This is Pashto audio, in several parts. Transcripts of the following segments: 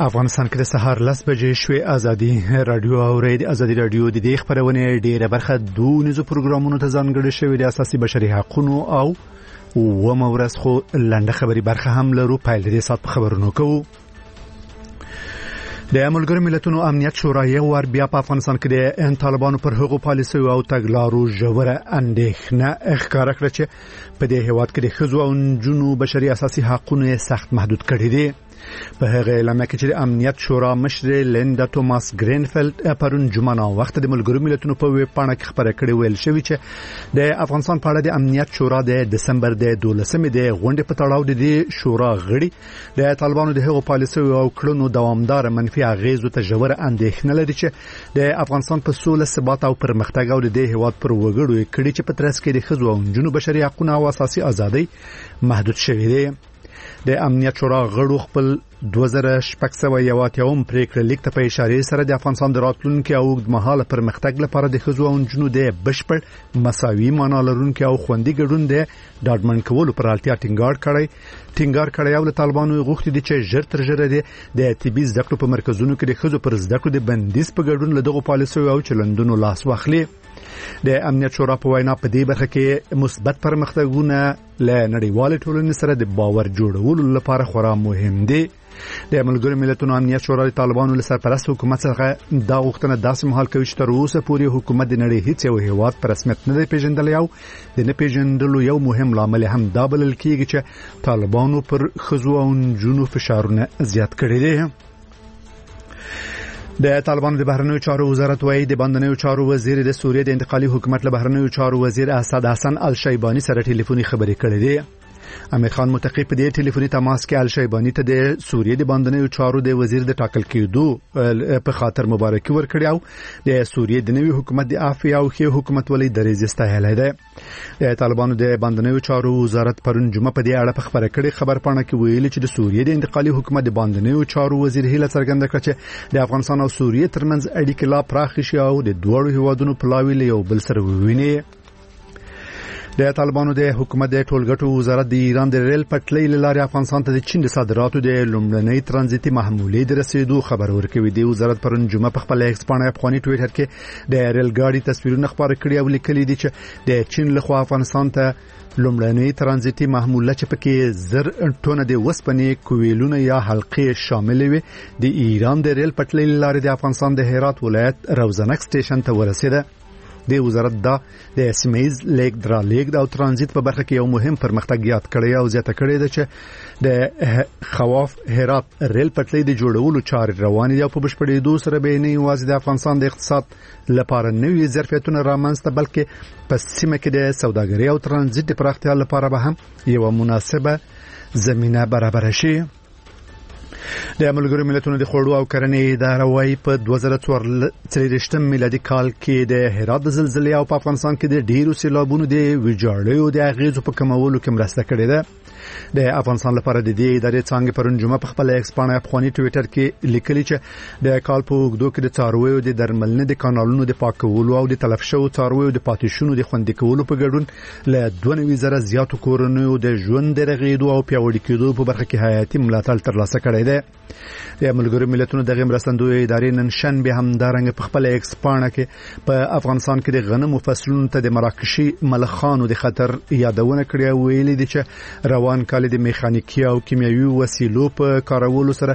افغانستان کې د سهار 10 بجې شوې ازادي رادیو اورید ازادي رادیو د دې خبرونه ډیره برخه دونیزو پروګرامونو ته ځانګړې شوې د اساسي بشري حقوقو او ومورث خو لنډه خبري برخه هم لرو پایل دې سات خبرونو کوو. د ملګرو ملتونو امنیت شورا یو ور بیا په افغانستان کې د طالبانو پر حقوقو پالیسي او تګلارو ژوره اندېښنه ښکاره کړه چې په دې هیواد کې د ښځو او نجونو بشري اساسي حقوقونه سخت محدود کړي دي. په هغه اعلامیه کې چې د امنیت شورا مشر لیندا توماس ګرینفیلد پرون جمعه نا وخت د ملګرو ملتونو په ویب پاڼه کې خبره کړې ویل شوی چې د افغانستان په اړه د امنیت شورا د دسمبر د 12مې د غونډې په تړاو د شورا غړي د طالبانو د هغو پالیسي او کړنو دوامدار منفي اغیزو ته ژوره اندېښنه لري چې د افغانستان په سوله ثبات او پرمختګ او د هیواد پر وګړو کړي چې په ترڅ کې د ښځو او نجونو بشري حقوقو او اساسي ازادۍ محدود شوي دي. د امنیت شورا غړو خپل 2681 پریکړه لیک ته په اشاره سره د افغانستان د راتلونکو او اوږدمهاله پرمختګ لپاره د ښځو او نجونو د بشپړ مساوي معنا لرونکو او خوندي ګډون د ډاډمن کولو پر اړتیا ټینګار کړی او طالبانو غوښتي دي چې ژر تر ژره د طبي زده کړو په مرکزونو کې د ښځو پر زده کړو د بندیز په ګډون له دغو پالیسیو او چلندونو لاس واخلي. د امنیت شورا په وینا په دې برخه کې مثبت پرمختګونه له نړیوال ټولنې سره د باور جوړولو لپاره خورا مهم دي. د ملګرو ملتونو امنیت شورا د طالبانو له سرپرست حکومت څخه دا غوښتنه داسې مهال کوي چې تر اوسه پورې حکومت د نړۍ هیڅ یو هیواد په رسمیت نه دی پیژندلی او د نه پیژندلو یو مهم لامل هم دا بلل کېږي چې طالبانو پر ښځو او نجونو فشارونه زیات کړي دي. د طالبانو د بهرنیو چارو وزارت وايي د باندنیو چارو وزیر د سوریې د انتقالي حکومت له بهرنیو چارو وزیر اسد حسن الشیبانی سره ټلیفوني خبرې کړې دي. امیر خان متقی په دې ټلیفوني تماس کې الشیبانی ته د سوریې د باندنیو چارو د وزیر د ټاکل کېدو په خاطر مبارکي ورکړې او د سوریې د نوي حکومت د عافیه او ښه حکومت ولې درېزه ستایلې ده. د طالبانو د باندنیو چارو وزارت پرون جمعه په دې اړه په خبره کړې خبر پاڼه کې ویلي چې د سوریې د انتقالي حکومت د باندنیو چارو وزیر هیله څرګنده کړه چې د افغانستان او سوریې ترمنځ اړیکې لا پراخ شي او د دوه هیوادونو پلاوی له یو بل سره وویني. د طالبانو د حکومت د ټولګټو وزارت د ایران د ریل پټلۍ لارې افغانستان ته د چین د صادراتو د لومړنۍ ترانزیتي محمولې د رسیدو خبر ورکوي. د وزارت پرون جمعه په خپل ایکس پاڼه افغاني ټویټر کې د ریل ګاډي تصویرونه خبرې کړي او لیکلي دي چې د چین لخوا افغانستان ته لومړنۍ ترانزیتي محموله چې پکې 1000 ټنه د وسپنې کویلونه یا حلقې شامل وي د ایران د ریل پټلۍ لارې د افغانستان د هرات ولایت روزنک سټیشن ته ورسېده. د وزارت د سیمایز لیک درا لیک او ترانزیت په برخه کې یو مهم پرمختګ یاد کړی او زیاته کړی ده چې د خواف هرات ریل پټلۍ د جوړولو چارې روانې دي او په بشپړېدو سره به نه یوازې د افغانستان د اقتصاد لپاره نوې ظرفیتونه رامنځته بلکې په سیمه کې د سوداګرۍ او ترانزیت د پراختیا لپاره به هم یو مناسبه زمينه برابر شي. د ملګرو ملتونو د خوړو او کرنې اداره وايي په 2014 میلادي کال کې د هرات د زلزلې او په افغانستان کې د ډیرو سیلابونو د ویجاړیو د اغیزو په کمولو کې مرسته کړې ده. د افغانستان لپاره د دې ادارې څنګه پرون جمعه په خپل ایکس پاڼه افغاني ټویټر کې لیکلي چې د کال په اوږدو کې د څارویو د درملنې د کانالونو د پاکولو او د تلف شوو څارویو د پاتېشونو د خوندي کولو په ګډون له 2000 زیاتو کورونو د ژوند د رغېدو او پیاوړي کېدو په برخه کې حیاتي ملاتړ ترلاسه کړی دی. د ملګرو ملتونو دغه مرستندوی ادارې نن شنبه هم دارنګ په خپل ایکس پاڼه کې په افغانستان کې د غنمو فصلونو ته د مراکشي ملخانو د خطر یادونه کړې او ویلي دي چې روان کال د میخانیکي او کیمیاوي وسیلو په کارولو سره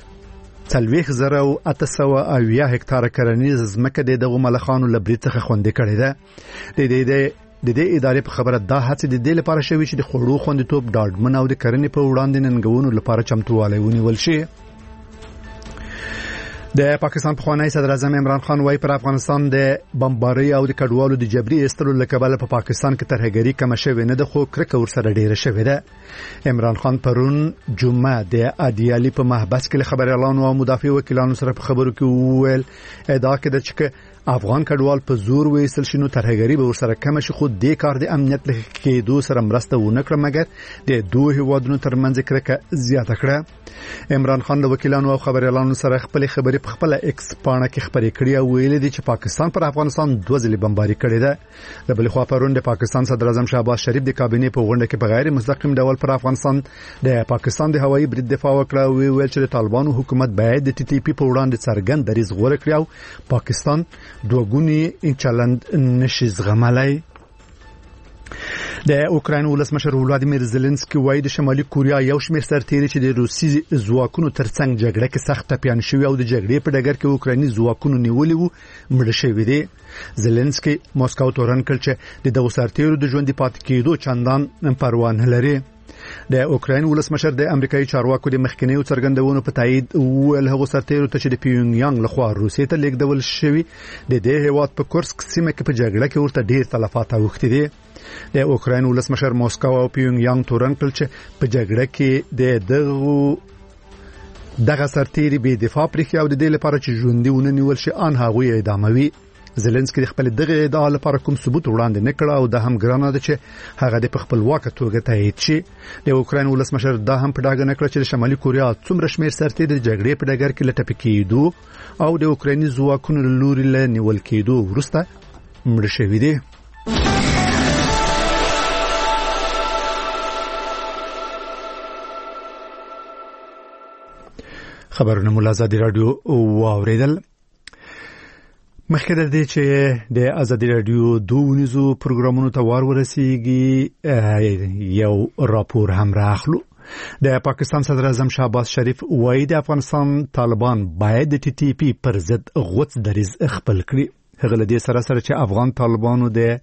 3800 هکتار کرنیز ځمکه د دغه ملخانو لبري څخه خوندې کړې ده. د دې ادارې په خبره دا هڅه د دې لپاره شوې چې د خوړو خوندیتوب ډاډمن او د کرنې په وړاندې ننګونو لپاره چمتووالی ونیول شي. د پاکستان پخوانی صدر اعظم عمران خان وايي پر افغانستان د بمبارۍ او د کډوالو د جبري استلو لکبل په پاکستان کې ترهګری کم شوی نه د خو کرکه ورسره ډیره شوی ده. عمران خان پرون جمعه د ادیالي په محبس کې خبر اعلان او مدافع وکیلانو سره په خبرو کې وویل ادعا کړه چې افغان کډوال په زور وېستل شنو ترهګری به ورسره کم شي، خو د کار د امنیت له کېدو سره مرسته ونه کړه، مګر د دوه هیوادونو ترمنځ کرکه زیاته کړه. عمران خان د وکیلانو او خبريالانو سره خپل خبرې په خپل ایکس پاڼه کې خبرې کړې او ویل دي چې پاکستان پر افغانستان 2 ځلې بمباري کړې ده. د بل خوا پرون د پاکستان صدر اعظم شهباز شریف د کابینې په غونډه کې په غیر مستقیم ډول پر افغانستان د پاکستان د هوایي برید دفاع وکړه او ویل چې د طالبانو حکومت باید د ټي ټي پی په وړاندې څرګند دریځ غوره کړي او پاکستان دوګونی چلند نشي زغملای. د اوکراین ولسمشر ولادیمیر زيلنسکي وایي د شمالي کوریا یو شمېر سرتیري چې د روسي ځواکونو ترڅنګ جګړه کې سخت ټپيان شوی او د جګړې په ډګر کې اوکرایني ځواکونو نیولي وو مړ شوی دي. زيلنسکي موسکو تورن کړ چې د دغه سرتیرو د ژوند پاتې کېدو چندان پروا نه لري. د اوکراین ولسمشر د امریکایي چارواکو د مخکنیو څرګندونو په تایید ویل هغه سرتیرو ته چې د پیونګ یانګ لخوا روسیې ته لیږدول شوی د دې هیواد په کورسک سیمه کې په جګړه کې ورته ډیر تلفات اوښتي دي. د اوکراین ولسمشر موسکو او پیونګ یانګ تورن کړ چې په جګړه کې دغه سرتیري به دفاع پرې او د دې لپاره چې ژوندۍ ونیول شي ان هغه اداموي. زيلنسکي خپل دغه ادعا لپاره کوم ثبوت وړاندې نه کړ او د هم ګرانه ده چې هغه د خپلواک توګه تایید شي. د اوکراین ولسمشر دا هم په ډاګه نه کړ چې شمالي کوریا څومره شمېر سرتیري د جګړې په ډګر کې لټپ کېدو او د اوکرایني ځواکونو لوري له نیول کېدو وروسته مړ شوی دي. خبرونه مو ازادي رادیو واوریدل. مخکې د دې چې د ازادي رادیو دوونیزو پروګرامونو ته ورسیږي یو راپور هم راخلو. د پاکستان صدر اعظم شهباز شریف وایي د افغانستان طالبان باید د ټي ټي پی پر ضد غوڅ دریځ خپل کړي. هغه له دې سره چې افغان طالبانو د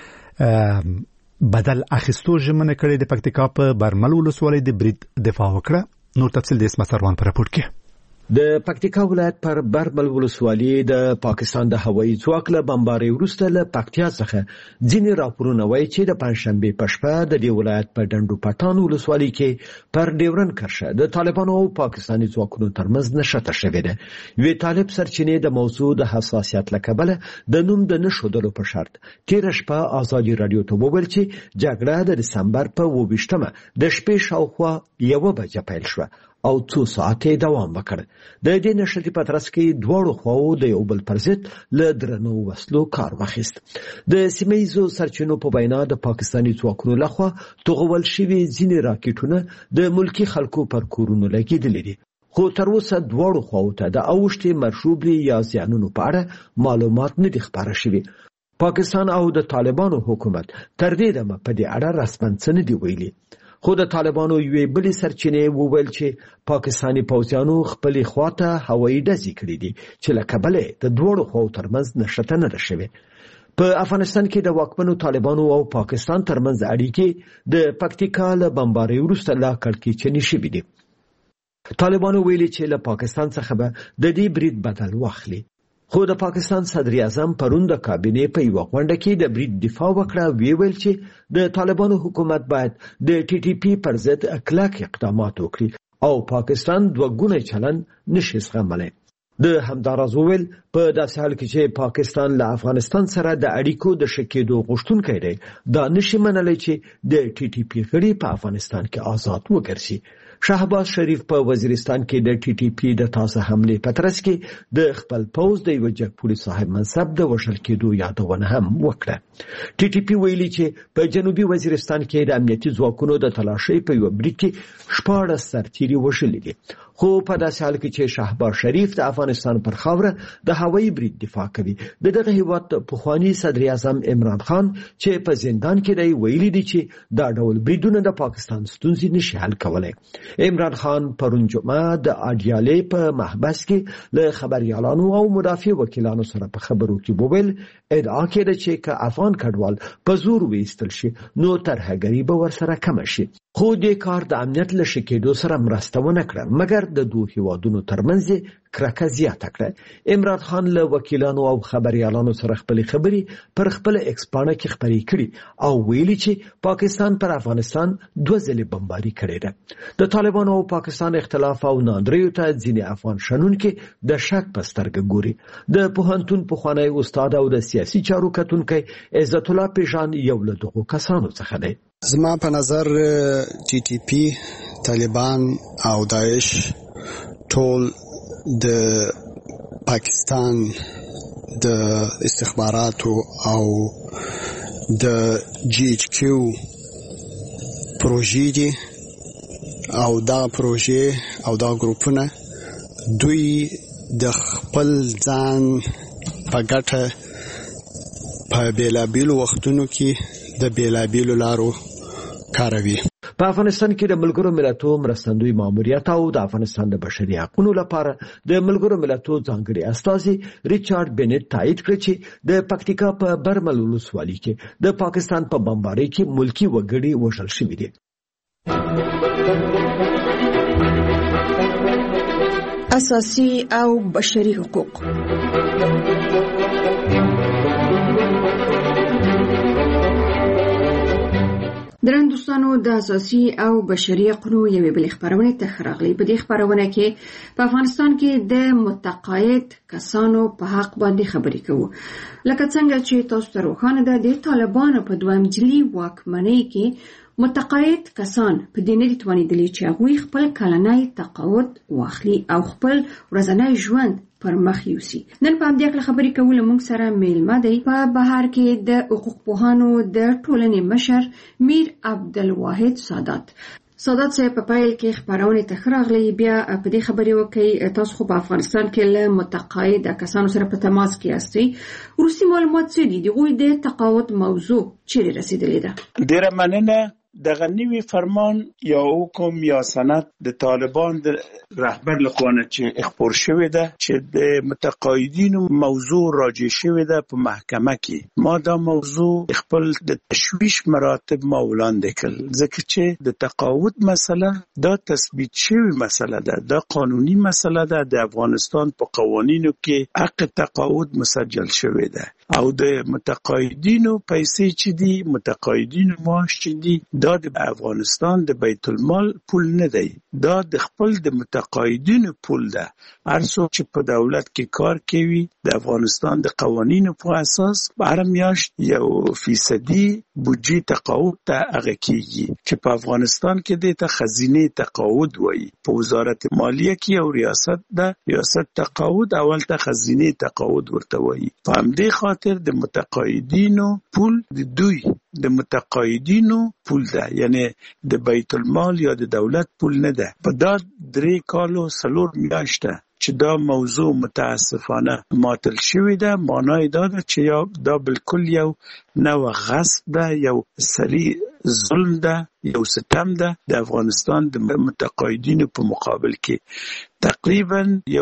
بدل اخیستو ژمنه کړې د پکتیکا په برمل ولسوالۍ د برید دفاع وکړه. نور تفصیل د اسمت سروان په راپور کې. د پکتیکا ولایت پر برمل ولسوالۍ د پاکستان د هوایي ځواک له بمبارۍ وروسته له پکتیا څخه ځینې راپورونه وایي چې د پنځشنبه په شپه د دې ولایت په ډنډو پټان ولسوالۍ کې پر ډیورن کرښه د طالبانو او پاکستاني ځواکونو ترمنځ نښته شوې ده. وی طالب سرچینې د موضوع د حساسیت لکبله د نوم د نشودلو په شرط تیر شپه ازادي رادیو ته وویل چې جګړه د دسمبر په 28مه د شپې شاوخوا 1 بجې پیل شوه او 2 ساعته دوام وکړ. د دې نشټې په ترڅ کې دواړو خواو د یو بل پر ضد له درنو وسلو کار واخیست. د سیمه‌ییزو سرچینو په وینا د پاکستاني ځواکونو لخوا توغول شوي ځینې راکټونه د ملکی خلکو پر کورونو لګیدلې دي، خو تر اوسه دواړو خواو ته د اوښتې مرشوبري یا زیانونو په اړه معلومات نه دي خبره شوي. پاکستان او د طالبانو حکومت تر دې دمه په دې اړه رسماً څه نه دی ویلي. خو د طالبانو یوې بلې سرچینې وویل چې پاکستاني پوځیانو خپلې خواته هوایي ډزې کړې دي چې له کبله د دوړو خواو ترمنځ نښته نه ده شوې. په افغانستان کې د واکمنو طالبانو او پاکستان ترمنځ اړیکې د پکتیکا له بمبارۍ وروسته لا کړکېچنې شوې دي. طالبانو ویلي چې له پاکستان څخه به د دې برید بدل واخلي. خو د پاکستان صدر اعظم پرون د کابینې په یو غونډه کې د برید دفاع وکړه. ویل چې د طالبانو حکومت باید د ټي ټي پی پر ضد کلک اقدامات وکړي او پاکستان دوګونی چلند نشي زغملی. د همداراز ویل په داسې حال کې چې پاکستان له افغانستان سره د اړیکو د شکېدو غوښتونکی دی، دا نشي منلی چې د ټي ټي پی غړي په افغانستان کې آزاد وګرځي. شهباز شریف په وزیرستان کې د ټي ټي پی د تازه حمله په ترڅ کې د خپل پوز د یو جګپوړي صاحب منصب د وژل کېدو یادونه هم وکړه. ټي ټي پی ویلي چې په جنوبي وزیرستان کې د امنیتي ځواکونو د تلاشۍ په یو برید کې 14 سرتیري وژلي دي. خو په داسې حال کې چې شهباز شریف د افغانستان پر خاوره د هوایي برید دفاع کوي، دغه هیواد پخوانی صدر اعظم عمران خان چې په زندان کې دی ویلي دي چې دا ډول بریدونه د پاکستان ستونزې نشي حل کولای. عمران خان پرون جمعه د اډیالې په محبس کې له خبريالانو او مدافع وکیلانو سره په خبرو کې وویل ادعا کړه چې که افغان کډوال په زور وېستل شي نو ترهګري به ورسره کم شي. خو د کار د امنیت له ښه کېدو سره مرسته ونه کړه، مګر د دوه هیوادونو ترمنځ کرکه زیاته کړه. عمران خان له وکیلانو او خبريالانو سره خپلې خبرې پر خپل ایکس پاڼه کې خپرې کړي او ویلي چې پاکستان پر افغانستان 2 ځلې بمباري کړې ده. د طالبانو او پاکستان اختلاف او ناندریو ته ځینې افغان شنونکي د شک په سترګه ګوري. د پوهنتون پخوانی استاد او د سیاسي چارو کتونکی عزت الله پیژان یو له دغو کسانو څخه دی. زما په نظر ټي ټي پی، طالبان او داعش ټول د پاکستان د استخباراتو او د جی ایچ کیو پروژې دي او دا پروژې او دا ګروپونه دوی د خپل ځان په ګټه په بیلابیلو وختونو کې د بیلابیلو لارو کاروي. په افغانستان کې د ملګرو ملتونو مرستندوی ماموریت او د افغانستان د بشري حقوقو لپاره د ملګرو ملتونو ځانګړي استازي ریچارډ بنټ تایید کړ چې د پکتیکا په برمل ولسوالۍ کې د پاکستان په بمبارۍ کې ملکی وګړي وژل شوي دي. اساسي او بشري حقوق. درن دوستانو، د اساسي او بشري حقوقو یوې بلې خبرونه ته راغلي. په دې خبرونه کې په افغانستان کې د متقاعد کسانو په حق باندې خبرې کوو. لکه څنګه چې تاسو ته روښانه ده، د طالبانو په دویم جلي واکمنۍ کې متقاعد کسان په دې نه دي توانېدلي چې هغوی خپل کلنی تقاعد واخلي او خپل ورځنی ژوند پر مخ یوسي. نن په همدې اړه خبرې کول موږ سره میلمه دی په بهر کې د حقوق پوهانو د ټولنې مشر میر عبدالواحد سادات. سادات صاحب په پیل کې خبرونه ته راغلي، بیا په دې خبرې وکړي تاسو خو په افغانستان کې له متقاعد کسانو سره په تماس کې یاستئ. وروستي معلومات څه دي؟ دغوی د تقاعد موضوع چیرې رسیدلې ده؟ ډیره مننه. دغه نوی فرمان یا حکم یا سند د طالبان د رهبر لخوا چې خپور شوی ده چې د متقاعدینو موضوع راجع شوی ده په محکمه کې. ما دا موضوع خپل د تشویش مراتب ما وړاندې کړل، ځکه چې د تقاعد مسله دا تثبیت شوی مسله ده، دا قانوني مسله ده. د افغانستان په قوانینو کې حق تقاعد مسجل شوی ده او د متقاعدینو پیسې چې دي، متقاعدینو معاش چې دي، دا د افغانستان د بیت المال پول نه دی، دا د خپل د متقاعدینو پول ده. هر څوک چې په دولت کې کار کوي د افغانستان د قوانینو په اساس هر میاشت 1% بودجه تقاعد ته هغه کیږي چې په افغانستان کې د خزینه تقاعد وایي. په وزارت مالیه کې او ریاست ده، ریاست تقاعد اول ته خزینه تقاعد ورته وایي. په همدې خاطر د متقاعدینو پول د متقاعدینو پول ده، یعنی د بیت المال یا د دولت پول نه ده. په دا 3 کالو 4 میاشته چې دا موضوع متاسفانه ماتل شوی ده، معنی دا ده چې دا بالکل یو نو غصب ده، یو سری ظلم ده، یو ستم ده د افغانستان د متقاعدینو په مقابل کې. تقریبا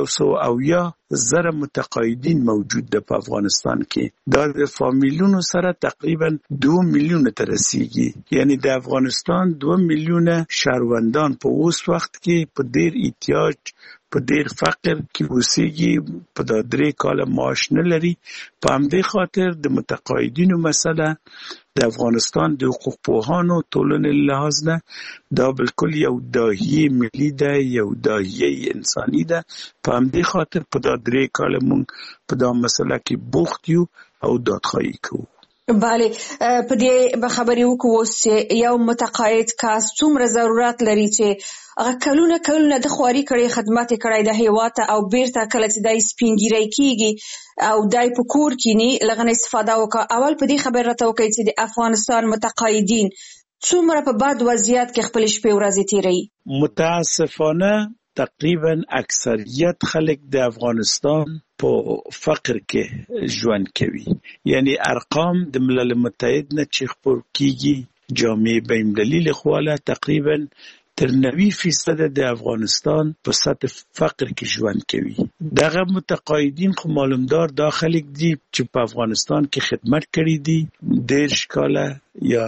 170,000 متقاعدین موجود ده په افغانستان کې. دا د فامیلونو سره تقریبا 2 میلیون ته رسیږي، یعنی د افغانستان 2 میلیون شهروندان په اوس وخت کې په ډیر احتیاج، په ډیر فقر کې اوسېږي، په 3 کاله معاش نه لري. په همدې خاطر د متقاعدینو مسله د افغانستان د حقوق پوهانو ټولنې لحاظ نه دا بالکل یو داهیه ملي ده، یو داهیه انساني ده. په همدې خاطر په 3 کاله موږ په دا مسله کې بوخت یو او دادخواهي کوو. بله، په دې خبرې وکړو چې یو متقاعد کس څومره ضرورت لري چې هغه کلونه د خواري کړي، خدمت کړي د هیواد او بیرته کله چې دای سپینګیری کیږي او دای په کور کې نه لغنه استفاده وکړي. اول په دې خبره راته وکړي چې د افغانستان متقاعدین څومره په بد وضعیت کې خپل شپې ورځې تیروي. متاسفانه تقریبا اکثریت خلک د افغانستان په فقر کې ژوند کوي. یعنی ارقام د ملل متحد نه چې خپور کیږي، جامعه بین‌المللي لخوا تقریبا تر 90% د افغانستان په سطح فقر کې ژوند کوي. دغه متقاعدین خو معلومدار دا خلک دي چې په افغانستان کې خدمت کړي دي، 10 کاله یا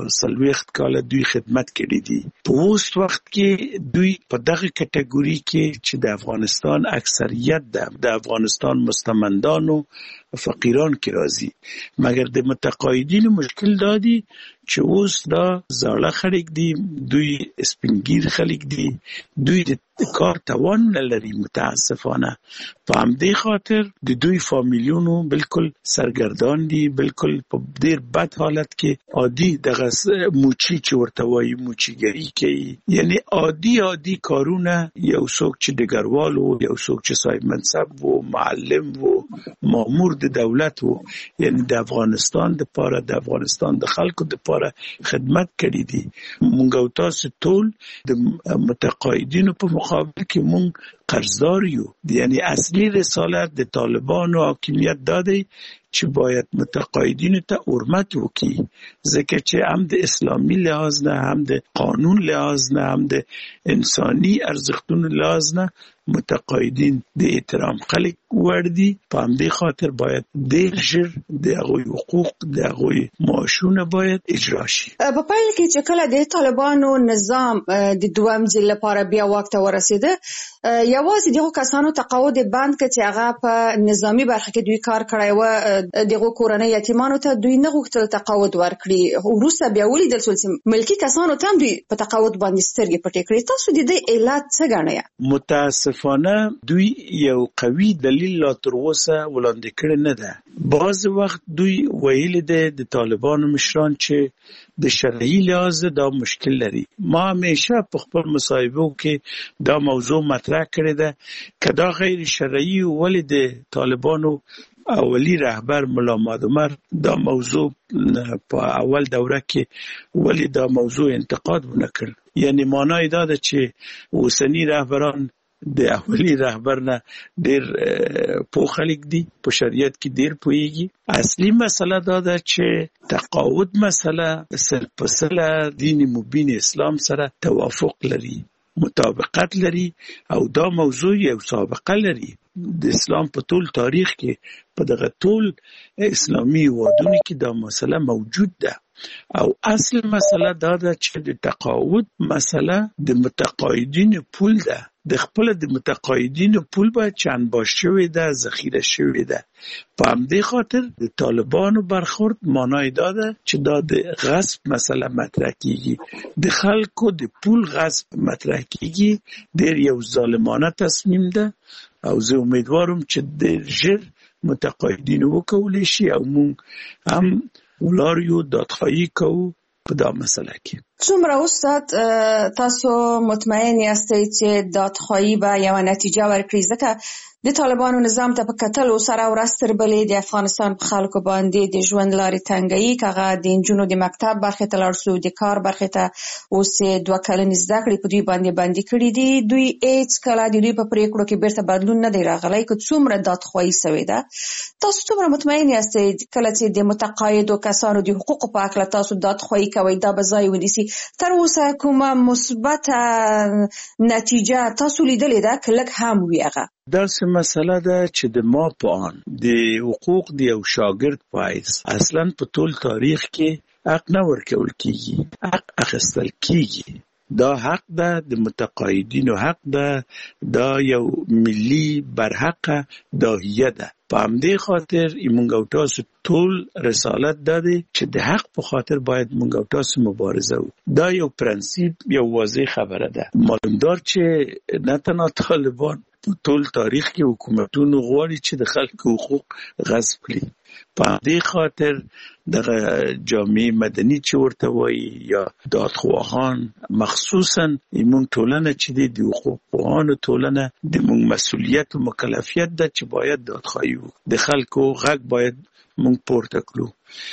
40 کال دوی خدمت کړی دي. په اوس وخت کې دوی په دغه کټګوري کې چې د افغانستان اکثریت د افغانستان مستمندانو فقیران کې راځي، مګر د متقاعدینو مشکل دادي چې اوس دا زاړه خلک دي، دوی سپینګیر خلک دي، دوی د کار توان نه لري متاسفانه. په همدې خاطر د دوی فامیلیونو بالکل سرګردان دي، بالکل په ډیر بد حالت کې عادي دغه موچی چې ورته وایي موچیګری کوي، یعنی عادي کارونه. یو څوک چې ډګروال وو، یو څوک چې صاحب منصب وو، معلم وو، مامور د دولت وو، یعنی د افغانستان د پاره، د افغانستان د خلکو د پاره خدمت کړی دي. مونږ او تاسو ټول د متقاعدینو په مقابل کې مونږ قرضدار یو. یعنی اصلي رسالت د طالبانو حاکمیت دادی چې باید متقاعدینو ته حرمت وکړي، ځکه چې هم د اسلامي لحاظ نه، هم د قانون لحاظ نه، هم د انساني ارزښتونو لحاظ نه متقاعدین د احترام خلک وړ دي. په همدې خاطر باید ډېر ژر د هغوی حقوق، د هغوی معاشونه باید اجرا شي. په پیل کې چې کله د طالبانو نظام د دویم ځل لپاره بیا واک ته ورسېده، یوازې دغه کسانو تقاعد بند کړ چې هغه په نظامی برخه کې دوی کار کړی و، دغه کورنۍ یتیمانو ته دوی نه غوښتل تقاعد ورکړي. وروسته بیا ولیدل شول چې ملکی کسانو ته دوی په تقاعد باندې سترګې پټې کړې. تاسو د دې علت څه ګڼئ؟ متاسفانه دوی یو قوي دلیل لا تر اوسه وړاندې کړی نه ده. بعض وخت دوی ویلي دي د طالبانو مشران چې د شرعي لحاظ دا مشکل لري. ما همیشه په خپل مصاحبو کې دا موضوع مطرح کړې ده که دا غیر شرعي، ولې د طالبانو اولی رهبر ملا محمد عمر دا موضوع په اول دوره کې ولې دا موضوع انتقاد ونکړ؟ یعنی معنی دا ده چې اوسنی رهبران د اولی رهبر نه ډېر پوه خلک دي، په شریعت کې ډېر پوهیږي. اصلي مسله دا ده چې تقاعد مسله سرپسله دین مبین اسلام سره توافق لري، مطابقت لري، او دا موضوع یو سابقه لري. د اسلام په ټول تاریخ کې په دغه ټول اسلامي هیوادونو کې دا مسله موجود ده. او اصل مسله دا ده چې د تقاعد مسله د متقاعدینو پول ده. د خپل د متقاعدینو پول باید چندباش شوی ده، ذخیره شوی ده. په همدې خاطر د طالبانو برخورد معنی دا ده چې دا د غصب مسله مطرح کیږي، د خلکو د پول غصب مطرح کیږي. ډېر یو ظالمانه تصمیم ده او زه امیدوارم چې ډېر ژر متقاعدینو وکولی شي او مونږ هم ولار یو دادخواهی کوو په دا مسله کې. څومره استاد تاسو مطمئن یاستئ چې دادخواهی به یوه نتیجه ورکړي؟ ځکه د طالبانو نظام ته په کتلو سره ورځ تر بلې د افغانستان په خلکو باندې د ژوند لارې تنګوي. که هغه د نجونو د مکتب برخې ته لاړ شو، د کار برخې ته اوس 2 کلنې زده کړې په دوی باندې بندي کړي دي. دوی هیڅ کله د دوی په پریکړو کې بیرته بدلون نه دی راغلی که څومره دادخواهي سوې ده. تاسو څومره مطمئن یاستئ کله چې د متقاعدو کسانو د حقوقو په هکله تاسو دادخواهي کوئ دا به ځای ونیسي؟ تر اوسه کومه مثبته نتیجه تاسو لیدلې ده که لږ هم وي؟ هغه داسې مسله ده چې د ما په آن د حقوق د یو شاګرد په حیث اصلا په ټول تاریخ کې حق نه ورکول کیږي، حق اخیستل کیږي. دا حق ده، د متقاعدینو حق ده، دا یو ملي برحقه داهیه ده. په همدې خاطر مونږ او تاسو ټول رسالت ده چې د حق په خاطر باید مونږ او تاسو مبارزه وکړو. دا یو پرنسیپ، یو واضح خبره ده. معلومدار چې نه تنها طالبان په ټول تاریخ کې حکومتونو غواړي چې د خلکو حقوق غصب کړي. په دې خاطر دغه جامعه مدني چې ورته وایي یا دادخواهان، مخصوصا موږ ټولنه چې د حقوقپوهانو ټولنه د موږ مسؤلیت او مکلفیت ده چې باید دادخواهي وکړو. د خلکو غږ باید موږ پورته کړو.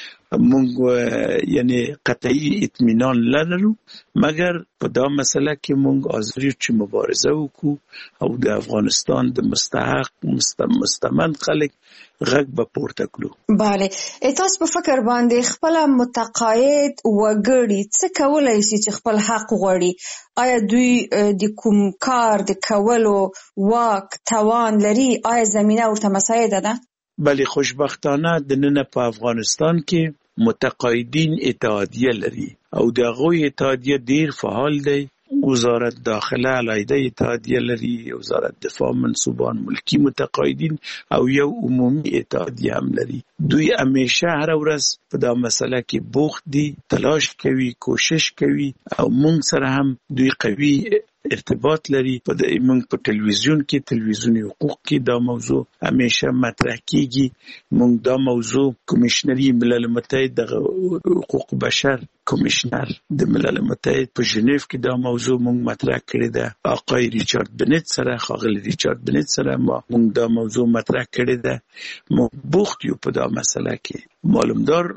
موږ یعنی قطعی اطمینان لرو، مګر په دا مسله کې موږ حاضر یو چې مبارزه وکړو او د افغانستان د مستحق مستمند خلک غږ به پورته کړو. بله، تاسو په فکر باندې خپل متقاعد وګړي څه کولای شي چې خپل حق وغواړي؟ آیا دوی د کوم کار د کولو واک توان لري؟ آیا زمینه ورته مساعده ده؟ بله، خوشبختانه د نن په افغانستان کې متقاعدین اتحادیه لري او د هغوی اتحادیه ډیر فعال دی. وزارت داخله علیحده اتحادیه لري، وزارت دفاع منصوبان ملکی متقاعدین او یو عمومي اتحادیه هم لري. دوی همیشه هر ورځ په دا مسله کې بوخت دي، تلاش کوي، کوشش کوي او مونږ سره هم دوی قوي ارتباط لري. مونږ په تلویزیون حقوق کې دا موضوع همیشه مطرح کیږي. مونږ دا موضوع کمیشنری ملل متحد د حقوق بشر کمیشنر د ملل متحد په ژنیو کې دا موضوع مونږ مطرح کړی ده. آقای ریچارد بنت سره، خاغلی ریچارد بنت سره مونږ دا موضوع مطرح کړی ده. مونږ بوخت یو په دا مسله کې. معلومدار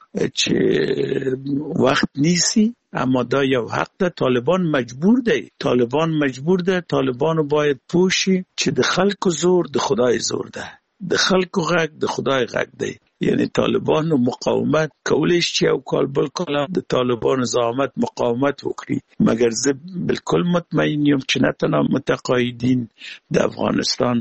چې وخت نیسی، اما دا یو حق ده. طالبان مجبور ده. طالبانو باید پوشي چې د خلکو زور د خدای زور ده، د خلکو غږ د خدای غږ دی. یعنی طالبانو مقاومت کولای شي او بل کال د طالبانو زعامت مقاومت وکړي، مګر زه بالکل مطمئن یم چې نه تنها متقاعدین د افغانستان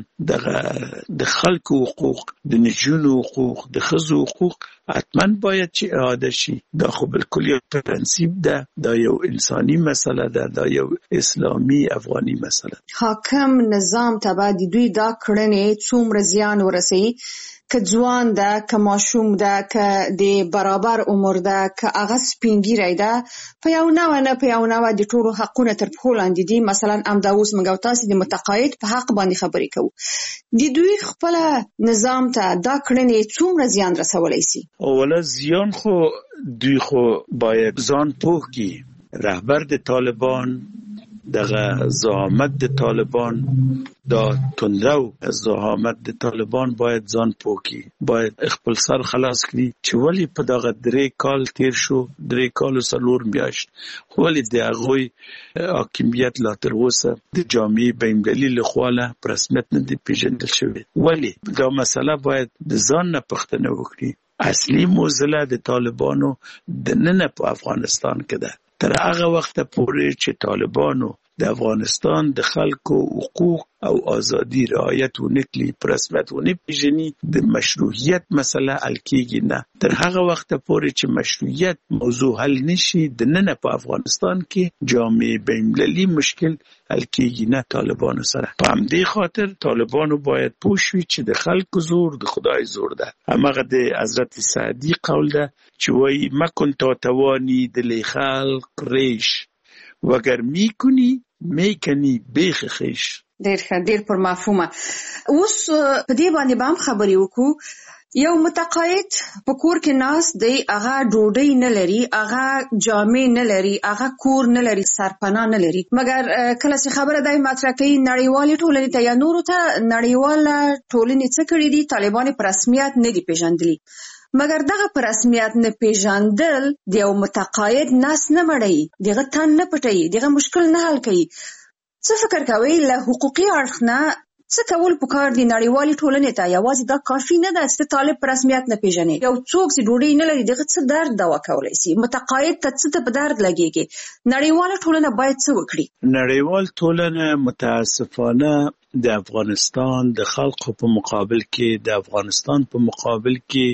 د خلکو حقوق، د نجونو حقوق، د ښځو حقوق حتما باید چې اعاده شي. دا خو بالکل یو پرنسیپ ده، دا یو انساني مسله ده، دا یو اسلامي افغاني مسله ده. حاکم نظام ته باید دوی دا کړنې څومره زیان ورسوي، که ځوان ده، که ماشوم ده، که د برابر عمر ده، که هغه سپینګیری ده، په یو نوع د ټولو حقونه تر پښو لاندې دي. مثلا همدا اوس موږ او تاسې د متقاعد په حق باندې خبرې کوو. د دوی خپل نظام ته دا کړنې څومره زیان رسولی سي؟ اوله زیان خو دوی خو باید ځان پوه کړي. رهبر د طالبان، دغه زعامت د طالبان، دا تندرو زعامت د طالبان باید ځان پوه کړي، باید خپل سر خلاص کړي چې ولې په دغه 3 کال تیر شو، 3 کال و 4 میاشت، ولې د هغوی حاکمیت لا تر اوسه د جامعې بین‌المللي لخوا په رسمیت نه دی پیژندل شوی. ولې دا مسله باید د ځان نه پوښتنه وکړي. اصلي موضوع د طالبانو د نن په افغانستان کې ده. تر هغه وخت پورې چې طالبانو د افغانستان د خلکو حقوق او ازادي رعایت ونکړي، په رسمیت ونه پیژني، د مشروعیت مسله حل کیږي نه. تر هغه وخت پورې چې مشروعیت موضوع حل نشي، د نن په افغانستان کې جامعه بین‌المللي مشکل حل کیږي نه طالبانو سره. په همدې خاطر طالبانو باید پوه شي چې د خلکو زور د خدای زور ده. همغه د حضرت سعدي قول ده چې وایي مکن تا توانی دل خلق ریش وگر میکنی میکنی بیخ خیش. ډیر پر مفهومه. اوس په دې باندې به هم خبرې وکړو. یو متقاعد په کور کې ناست دی، هغه ډوډۍ نه لري، هغه جامې نه لري، هغه کور نه لري، سرپناه نه لري. مګر کله چې خبره دای مطرح کوي نړیوالې ټولنې ته یا نورو ته، نړیواله ټولنې څه کړي دي؟ طالبان په رسمیت نه دي پیژندلي. مګر دغه په رسمیت نه پیژندل د یو متقاعد نس نه مړوي، دغه تن نه پټوي، دغه مشکل نه حل کوي. څه فکر کوئ له حقوقي اړخ نه څه کول پکار دي نړیوالې ټولنې ته؟ یوازې دا کافي نه ده چې طالب په رسمیت نه پیژني. یو څوک چې ډوډۍ نه لري دغه څه درد دوا کولی شي؟ متقاعد ته څه په درد لګیږي؟ نړیواله ټولنه باید څه وکړي؟ نړیوال ټولنه متاسفانه د افغانستان د خلکو په مقابل کې، د افغانستان په مقابل کې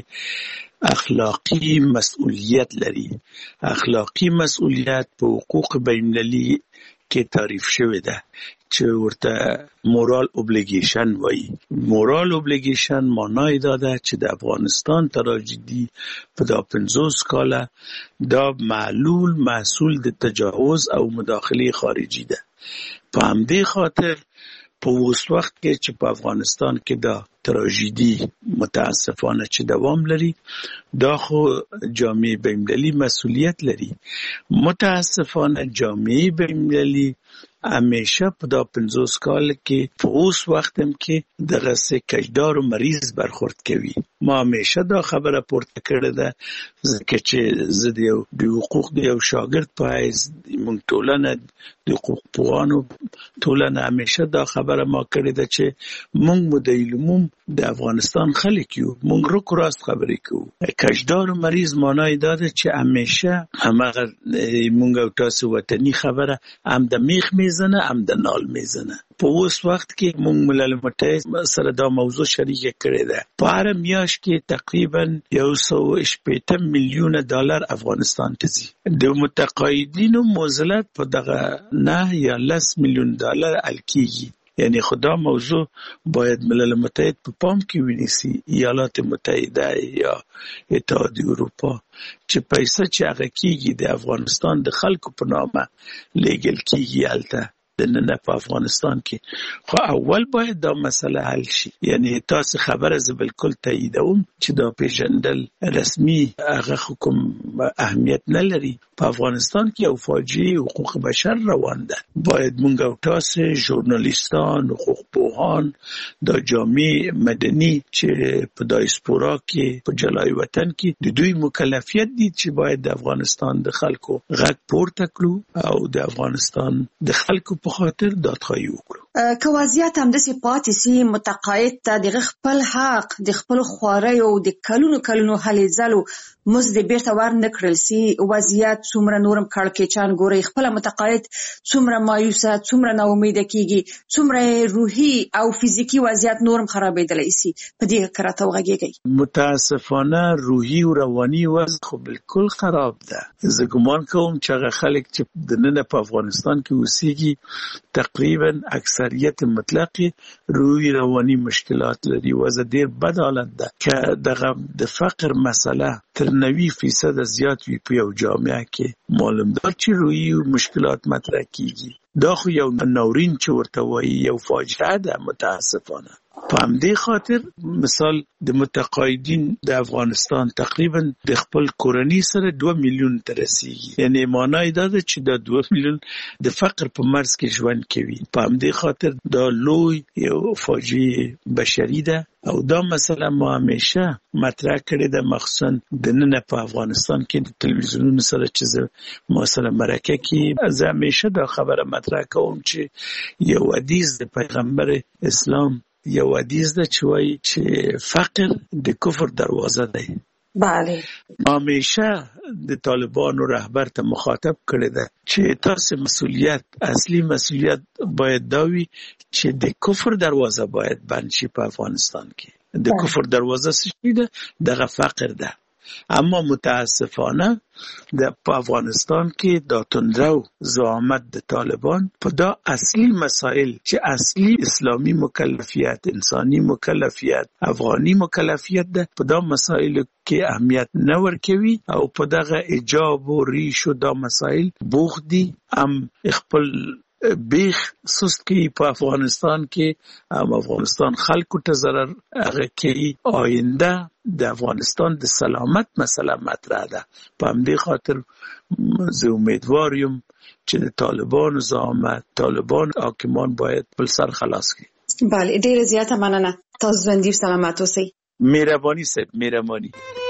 اخلاقی مسئولیت لري. اخلاقی مسئولیت په حقوق بین‌المللي کې تعریف شوی ده چې ورته مورال اوبلیګیشن وایي. مورال اوبلیګیشن معنی دا ده چې د افغانستان تراژیدي په دا 50 کاله دا معلول محصول د تجاوز او مداخله خارجي ده. په همدې خاطر په اوس وخت کې چې په افغانستان کې دا تراژیدي متاسفانه چې دوام لري، دا خو جامعه بین‌المللي مسئولیت لري. متاسفانه جامعه بین‌المللي همیشه په دا 50 کال کې په اوس وخت هم کې دغه سه کجدار و مریض برخورد کوي. ما همیشه دا خبره پورته کړې ده، ځکه چې زه د حقوق د یو شاګرد په حیث موږ ټولنه د حقوق پوهانو ټولنه همیشه دا خبره ما کړې ده چې موږ مدعیلموم د افغانستان خلک یو، موږ رک راست خبرې کوو. کجدار و مریض معنی دا ده چې همیشه همغه موږ او تاسو وطني خبره هم د میخ میز میزنه هم د نال میزنه. په اوس وخت کې موږ ملل متحد سره دا موضوع شریک کړی ده. په هر میاشت کې تقریبا 180 میلیون دلار افغانستان ته ځي. د متقاعدینو معضلات په دغه 9 یا 10 میلیون دلار حل کیږي. یعنی خدا موضوع باید ملل متحد په پام کې ونیسي، ایالات متحده یا اتحادیه اروپا، چې پیسې چې هغه کیږي د افغانستان د خلکو په نامه لیږل کیږي هلته دننه په افغانستان کې. خو اول باید دا مسله حل شي. یعنی تاسو خبره ز بالکل تاییدوم چې دا پیژندل رسمي هغه حکم اهمیت نه لري. په افغانستان کې یو فاجعه حقوق بشر روان ده. باید مونږ او تاسو ژورنالیستان، حقوق پوهان، دا جامعه مدني چې په دایسپورا کې په جلای وطن کې د دوی مکلفیت دي چې باید د افغانستان د خلکو غږ پورته کړو او د افغانستان د خلکو په خاطر دادخواهی وکړو. که وضعیت همداسې پاتې سي، متقاعد ته د خپل حق د خپل خواریو د کلونو هلې ځلو مزد بیرته ور نه کړل سي، وضعیت څومره نورم کړکېچان ګوري، خپل متقاعد څومره مایوسه، څومره نا امیده کیږي، څومره روحي او فزیکی وضعیت نورم خرابېدلی سي. په دې کراته وغږیږي. متاسفانه روحي او رواني وضع خو بالکل خراب ده. زه ګمان کوم چې هغه خلک چې دننه په افغانستان کې اوسېږي تقریبا اکثریت مطلقی روحي رواني مشکلات لري. وضع ډېر بد حالت ده که دغه د فقر مسله تر 90% زیات وي په یو جامعه کې. معلوم ده چې روحي مشکلات مطرح کیږي. دا خو یو ناورین چې ورته وایي یو فاجعه ده متاسفانه. په همدې خاطر مثال د متقاعدین د افغانستان تقریبا د خپل کورنۍ سره 2 میلیون ته رسیږي. یعنی معنی دا ده چې دا 2 میلیون د فقر په مرز کې ژوند کوي. په همدې خاطر دا لوی یو فاجعه بشري ده او دا مسله ما همیشه مطرح کړې ده، مخصوصا د نن په افغانستان کې د تلویزیونونو سره چې ما سره مرکه کې زه همیشه دا خبره مطرح کوم چې یو حدیث د پیغمبر اسلام یو حدیث ده چې وایي چې فقر د کفر دروازه ده. بله. همیشه د طالبانو رهبر ته مخاطب کړی ده چې تاسو مسؤلیت، اصلي مسؤلیت باید دا وي چې د کفر دروازه باید بند شي په افغانستان کې. د کفر دروازه څه ده؟ دغه فقر ده. اما متاسفانه په افغانستان کې دا تندرو زعامت د طالبان په دا اصلي مسائل چې اصلي اسلامي مکلفیت، انساني مکلفیت، افغاني مکلفیت ده، په دا مسائل کې اهمیت نه ورکوي او په دغه ایجاب او ریشو دا مسائل بوخ دي. خپل بیخ سست کی په افغانستان کې افغانستان خلکو ته ضرر هغه کوي. آینده د افغانستان د سلامت مسله مطرح ده. په همدې خاطر زه امیدوار یم چې د طالبانو زعامت، طالبان حاکمان باید بل سر خلاص کړي. بله، ډیره زیاته مننه. تاسو ژوندي سلامت اوسئ. مهرباني صاحب، مهرباني.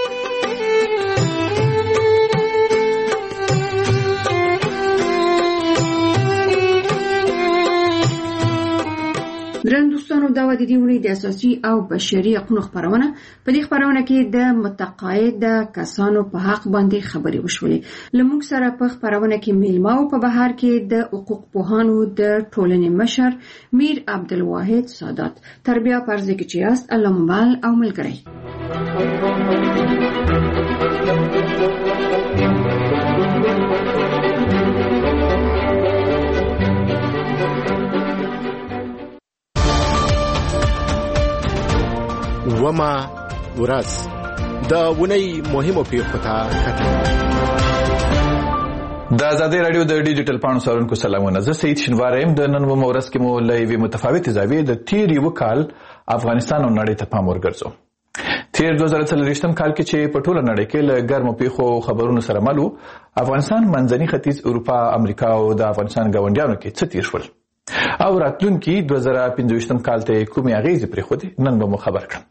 درن دوستانو، دا و د دې ونې د اساسي او بشري حقوقو خبرونه. په دې خبرونه کې د متقاعد کسانو په حق باندې خبرې وشولې. لمونږ سره په خبرونه کې میلمه او په بهر کې د حقوق پوهانو د ټولنې مشر میر عبدالواحد سادات. تربیه پرځې کې چې یاست، الله مبال او ملګری. وما ورځ د ونی مهمو پیښو ته کتل. د آزادۍ رادیو د ډیجیټل پاڼو څارونکو سلامونه. زه سید شینوار یم. د نن ورځ کې مو له یوې متفاوتې زاویې د تیر یو کال افغانستان او نړۍ ته پام ورګرځو. تیر 2023 کال کې چې په ټوله نړۍ کې له ګرمو پیښو خبرونو سره مل وو، افغانستان، منځني ختیځ، اروپا، امریکا او د افغانستان ګاونډیانو کې څه تیر شول او راتلونکي 2025 کال ته کومې اغیزې پرېښودې، نن به مو خبر کړم.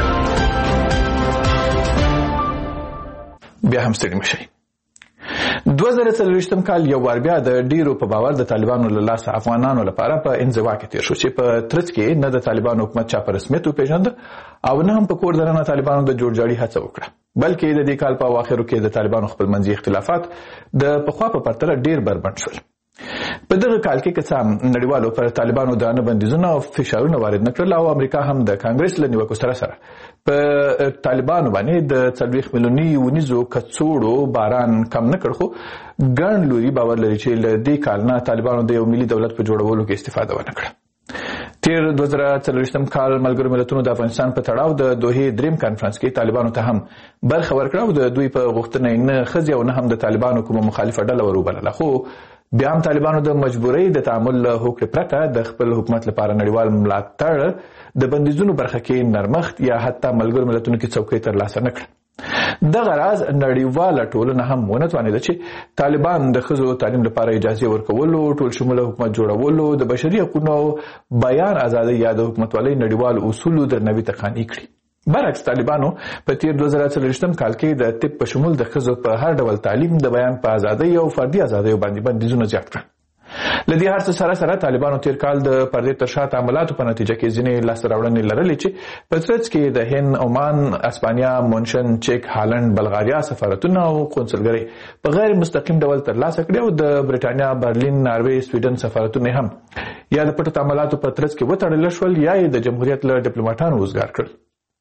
بیا هم ستړي مشئ. 2023م کال یو وار بیا د ډیرو په باور د طالبانو له لاسه افغانانو لپاره په انزوا کې تیر شو چې په ترڅ کې نه د طالبانو حکومت چا په رسمیت وپېژند او نه هم په کور دننه طالبانو د جوړجاړي هڅه وکړه بلکې د دې کال په اواخرو کې د طالبانو خپلمنځي اختلافات د پخوا په پرتله ډیر بربنډ شول. په دغه کال کې کسان نړیوالو پر طالبانو د بندیزونو او فشارونه وارد نکړل او امریکا هم د کانګرس له نیوکو سره په طالبانو باندې د 40 میلیوني ونیزو کڅوړو باران کم نه کړ خو ګڼ لوري باور لري چې له دې کال نه طالبانو د یو ملي دولت په جوړولو کې استفاده ونه کړه. تیر 2023م کال ملګرو ملتونو د افغانستان په تړاو د دوحې دریم کانفرنس کې طالبانو ته هم برخه ورکړه او د دوی په غوښتنه نه ښځې او نه هم د طالبانو کومه مخالفه ډله وروبلله خو بیا هم طالبانو د مجبورۍ د تعامل له هوکړې پرته د خپل حکومت لپاره نړیوال ملاتړ د بندیزونو برخه کې نرمښت یا حتی ملګرو ملتونو کې څوکۍ ترلاسه نه کړه. دغه راز نړیواله ټولنه هم ونه توانېده چې طالبان د ښځو تعلیم لپاره اجازه ورکولو، ټول شموله حکومت جوړولو، د بشري حقوقو بیان ازادۍ یا د حکومتولۍ نړیوال اصولو درناوي ته قانع کړي. برعکس طالبانو په تیر 2023م کال کې د طب په شمول د ښځو په هر ډول تعلیم، د بیان په ازادۍ او فردي ازادۍ باندې بندیزونه زیات کړل. له دې هر څه سره طالبانو تیر کال د پردې تر شا تعاملاتو په نتیجه کې ځینې لاسته راوړنې لرلې چې په ترڅ کې د هند، عمان، اسپانیا، مونشن، چیک، هالند، بلغاریا سفارتونه او قونسلګرۍ په غیر مستقیم ډول ترلاسه کړي او د برېټانیا، برلین، ناروې، سویډن سفارتونه هم یا د پټو تعاملاتو په ترڅ کې وتړل شول یا د جمهوریت له ډیپلوماټانو وزګار کړل.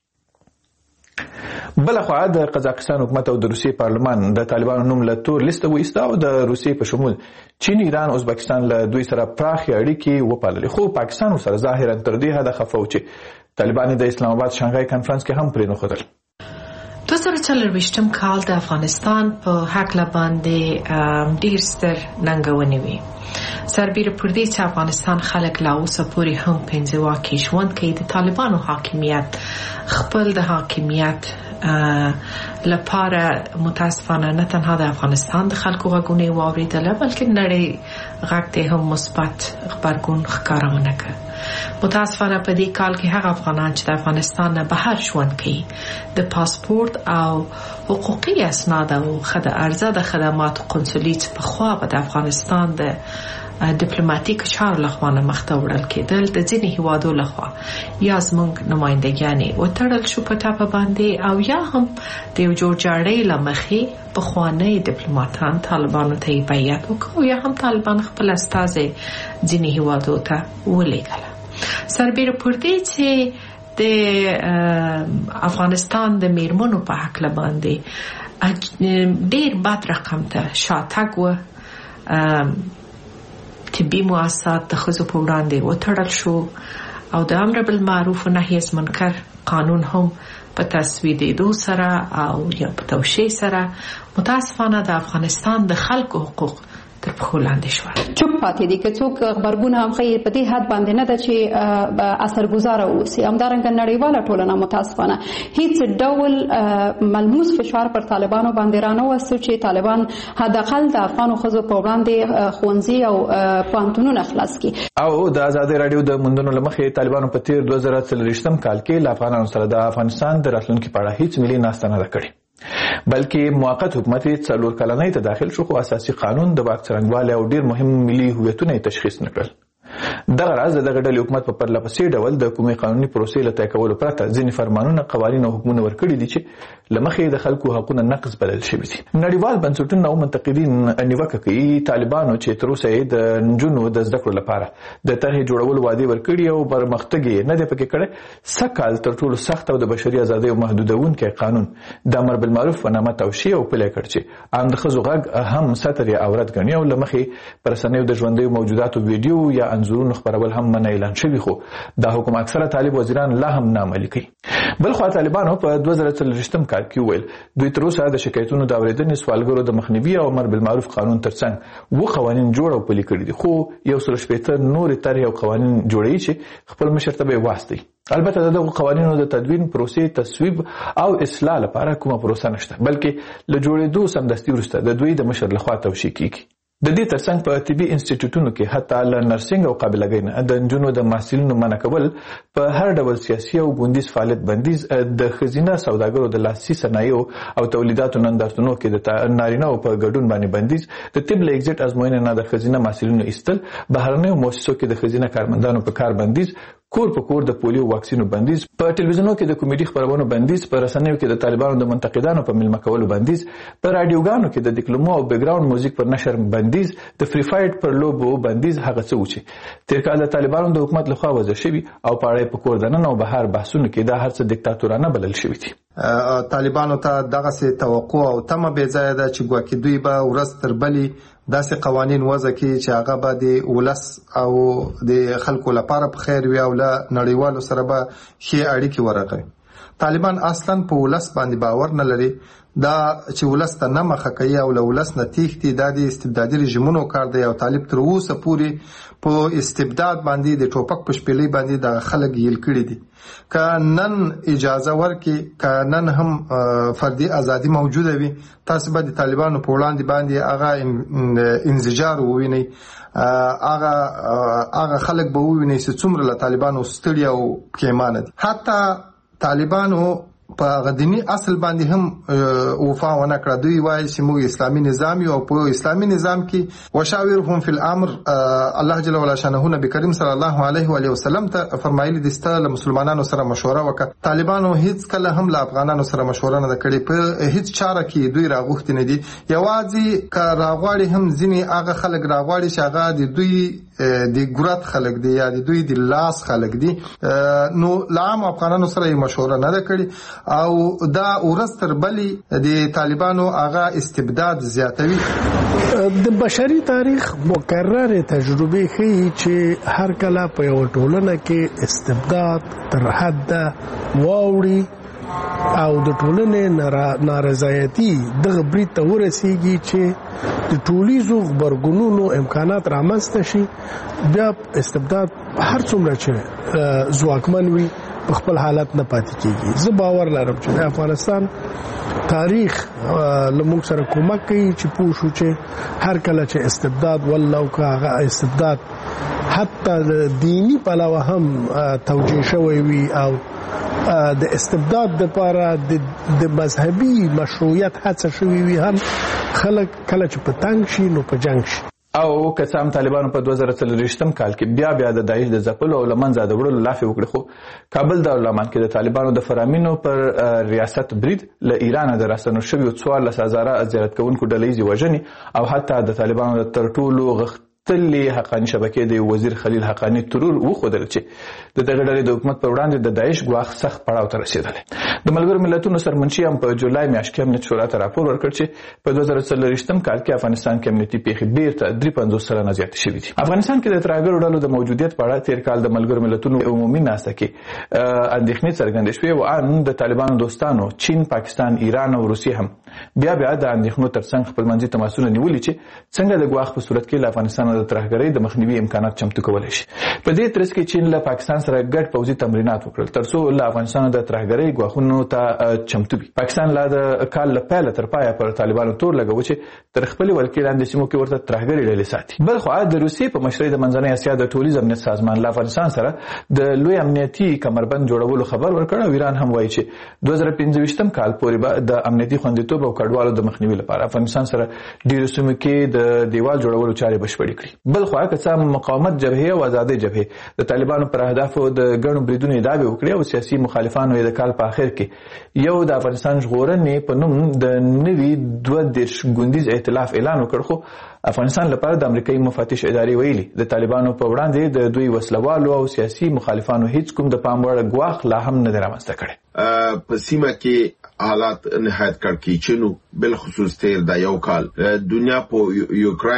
بلخوا د قزاقستان حکومت او د روسیې پارلمان د طالبانو نوم له تور لیسته وایسته او د روسیې په شمول چین، ایران، ازبکستان له دوی سره پراخې اړیکې وپاللې خو پاکستان ورسره ظاهرا تر دې حده خفه و چې طالبان د اسلام آباد شانګهای کانفرنس کې هم پرې نښودل. 2024م کال د افغانستان په هکله باندې ډیر ستر ننګونې وي. سربیره پر دې چې افغانستان خلک لا اوسه پورې هم په انزوا کې ژوند کوي، د طالبانو حاکمیت خپل د حاکمیت لپاره متاسفانه نه تنها د افغانستان د خلکو غږونه واوریدل بلکې نړۍ غږ ته هم مثبت غبرګون ښکارونه کړ. متاسفانه په دې کال کې هغه افغانان چې د افغانستان نه بهر ژوند کوي د پاسپورت او حقوقي اسناد او ارزه د خدماتو قنصلي په خوا به د افغانستان د ډیپلوماټیک چارو لخوا نه مخته وړل کېدل د ځینې هیوادو لخوا یا زموږ نمایندګانې وتړل شو په ټاپه باندې او یا هم د یو جوړجاړۍ له مخې پخواني ډیپلوماټان طالبانو ته یې بیعت وکړ یا هم طالبان خپل استازی ځینې هیوادو ته ولېږله. سربیره پر دې چې د افغانستان د میرمنو په هکله باندې ډیر بد رقم ته شاتګ و، طبي مواسسات د ښځو په وړاندې وتړل شو او د امر بالمعروف و نهي عن منکر قانون هم په تصویبېدو سره او یا په توشیح سره متاسفانه د افغانستان د خلکو حقوق تر پښو لاندې شول. چوپ پاتې دي که څوک خبرګونه هم خیر په دې حد باندې نه ده چې اثرګذار اوسي. همدارنګه نړیواله ټولنه متاسفانه هیڅ ډول ملموس فشار پر طالبانو باندې رانه وسو چې طالبان حداقل د افغانو ښځو په وړاندې ښوونځي او پوهنتونونه خلاص کړي. او د ازادي رادیو د موندنو لمخې طالبانو په تیر 2023م کال کې له افغانانو سره د افغانستان د راتلونکي په اړه هیڅ ملي ناسته نه ده کړې بلکې موقت حکومت یې 4 کلنۍ ته داخل شو خو اساسي قانون د واک څرنګوالي او ډیر مهم ملي هویتونه تشخیص نه کړل. دغه راز دغه ډلې حکومت په پرله پسې ډول د کومې قانوني پروسې له طی کولو پرته ځینې فرمانونه، قوانین او حکمونه ورکړي دي چې له مخې د خلکو حقونه نقض بلل شوي دي. نړیوال بنسټونه او منتقدین نیوکه کوي طالبانو چې تر اوسه یې د نجونو د زده کړو لپاره د طرحې جوړولو وعدې ورکړي او پرمختګ یې نه دی پکې کړی. سږکال تر ټولو سخت او د بشري ازادیو محدودونکی قانون د امر بالمعروف په نامه توشیح او پلی کړ چې ان د ښځو غږ هم ستر یا عورت ګڼي او له مخې په رسنیو د ژوندیو موجوداتو ویډیو یا انځورونو خپرول هم منع اعلان شوي خو دا حکم اکثره طالب وزیران لا هم نه عملي کوي. بلخوا طالبانو په 2023م کال کې ویل دوی تر اوسه د شکایتونو د اورېدنې، سوالګرو د مخنیوي او امر بالمعروف قانون ترڅنګ 2 قوانین جوړ او پلي کړي دي خو 160 نورې طرحې او قوانین جوړوي چې خپل مشر ته به واسطي. البته دغه قوانینو د تدوین پروسې تصویب او اصلاح لپاره کومه پروسه نشته بلکې له جوړېدو سمدستي وروسته د دوی د مشر لخوا توشیح کیږي. د دې ترڅنګ په طبي انسټیټیوټونو کې حتی له نرسنګ او قابلګۍ نه د نجونو د محصلینو منع کول، په هر ډول سیاسي او ګوندیز فعالیت بندیز، د ښځینه سوداګرو د لاسي صنایعو او تولیداتو نندارتونو کې د نارینه‌و په ګډون باندې بندیز، د طب له ایګزټ ازموینې نه د ښځینه محصلینو ایستل، بهرنیو مؤسسو کې د ښځینه کارمندانو په کار بندیز، کور په کور د پولیو واکسینو بندیز، په ټلویزیونو کې د کمیډي خبرونو بندیز، په رسنیو کې د طالبانو د منتقدانو په ملمه کولو بندیز، په رادیوګانو کې د ډیکلمو او بیک ګراوند موزیک پر نشر بندیز، د فری فایټ پر لوبو بندیز، هغه څه و چې تیر کال د طالبانو د حکومت لخوا وضع شوي او پاړې په کور دننه او بهر بحثونو کې دا هر څه دیکتاتورانه بلل شوي دي. طالبانو ته دغه سي توقع او تمه بې ځای ده چې ګواکې دوی به ورځ تر بلې داسې قوانین وضع کړي چې هغه به د ولس او د خلکو لپاره په خیر وي او له نړیوالو سره به ښې اړیکې ورغوي. طالبان اصلا په ولس باندې باور نه لري، دا چې ولس ته نه مخه کوي او له ولس نه تېښتي، دا د استبدادي رژیمونو کار دی او طالب تر اوسه پورې په استبداد باندې د ټوپک په شپېلۍ باندې د خلک ګیل کړي دي. که نن اجازه ورکړي، که نن هم فردي ازادي موجوده وي، تاسو به د طالبانو په وړاندې باندې هغه انزجار ووینئ، هغه خلک به ووینئ چې څومره له طالبانو ستړي او پښیمانه دي. حتی طالبانو په غدنی اصل باندې هم وفا ونه کړه. دوی وایي چې موږ اسلامي نظام یو، په اسلامي نظام کې وشاورهم فی الامر، الله جل وعلا شانه نبی کریم صلی الله علیه و آله وسلم ته فرمایلی دي ستاسو مسلمانانو سره مشوره وکړه. طالبانو هیڅ کله هم له افغانانو سره مشوره نه کړې، په هیڅ چاره کې دوی راغوښتي نه دي. یوازې که راغواړي هم ځینې هغه خلک راغواړي چې هغه د دوی د ګرات خلک دي یا د دوی د لاس خلک دي، نو لعام افغانانو سره مشوره نه کړي او دا ورځ تر بلې د طالبانو هغه استبداد زیاتوي. د بشري تاریخ مکرر تجربه ښیي چې هر کله په یو ټولنه کې استبداد تر حد واوړي او د ټولنې نارضایتي دغه برید ته ورسیږي چې د ټولیزو غبرګونونو امکانات رامنځته شي، بیا استبداد هر څومره چې ځواکمن وي په خپل حالت نه پاتې کیږي. زه باور لرم چې د افغانستان تاریخ لمونږ سره کومک کوي چې پوه شو چې هر کله چې استبداد والله او هغه استبداد حتی دینی پلوه هم توجیه شوی وي او د استبداد لپاره د مذهبي مشروعیت هڅه شوی وي، هم خلک کله چې په تنګ شي نو په جنگ شي. او که څه هم طالبانو په 2023 کال کې بیا د داعش د ځپلو او له منځه د وړلو لافې وکړې، خو کابل دارالمان کې د طالبانو د فرامینو پر ریاست برید له ایران د راستنو شویو 14,000 زیارت کوونکو ډلهیزې وژنې او حتی د طالبانو د تر ټولو غښتلې حقاني شبکې د وزیر خلیل حقاني ترور وښودل چې د دغه ډلې د حکومت پر وړاندې د داعش ګواښ سخت پړاو ته رسېدلی. د ملګرو ملتونو سرمنشي هم په جولای میاشت کې امنیت شورا ته راپور ورکړ چې په 2023 کال کې افغانستان کې امنیتي پیښې بیرته 53 سلنه زیاتې شوي دي. افغانستان کې د ترهګرو ډلو د موجودیت په اړه تیر کال د ملګرو ملتونو عمومي ناسته کې اندېښنې څرګندې شوې او ان د طالبانو دوستانو چین، پاکستان، ایران او روسیې هم بیا د اندېښنو ترڅنګ خپلمنځي تماسونه نیولي چې څنګه د ګواښ په صورت کې له افغانستان د ترهګرۍ د مخنیوي امکانات چمتو کولی شي. په دې ترڅ کې چین له پاکستان سره ګډ پوځي تمرینات وکړل ترڅو له افغانستان د ترهګرۍ ګواښونو ته چمتو وي. پاکستان لا د کال له پیله تر پایه پر طالبانو تور لګوي چې تر خپل ولکې لاندې سیمو کې ورته ترهګرۍ ډلې ساتي. بل خو د روسیې په مشرۍ د منځنۍ اسیا د ټولیز امنیت سازمان له افغانستان سره د لوی امنیتي کمربند جوړولو خبر ورکړ او ایران هم وایي چې 2025 کال پورې به د امنیتي خوندیتوب او کډوالو د مخنیوي لپاره افغانستان سره ډیرو سیمو کې د دیوال جوړولو چارې بشپړې کړي. بل خو که څه مقاومت جبهې او آزادۍ جبهې د طالبانو پر اهدافو د ګڼو بریدونو ادعاوې وکړې او سیاسي مخالفانو یې د کال په اخر کې یو د افغانستان ژغورنې په نوم د نوي 22 ګوندیز ائتلاف اعلان وکړ، خو افغانستان لپاره د امریکایي مفتش ادارې ویلي د طالبانو په وړاندې د دوی وسلوالو او سیاسي مخالفانو هیڅ کوم د پام وړ ګواښ لا هم نه رامنځته کړي. په سیمه کې حالات نهایت کړکېچنو، بل خصوص تیر دا یو کال دنیا په یوکراین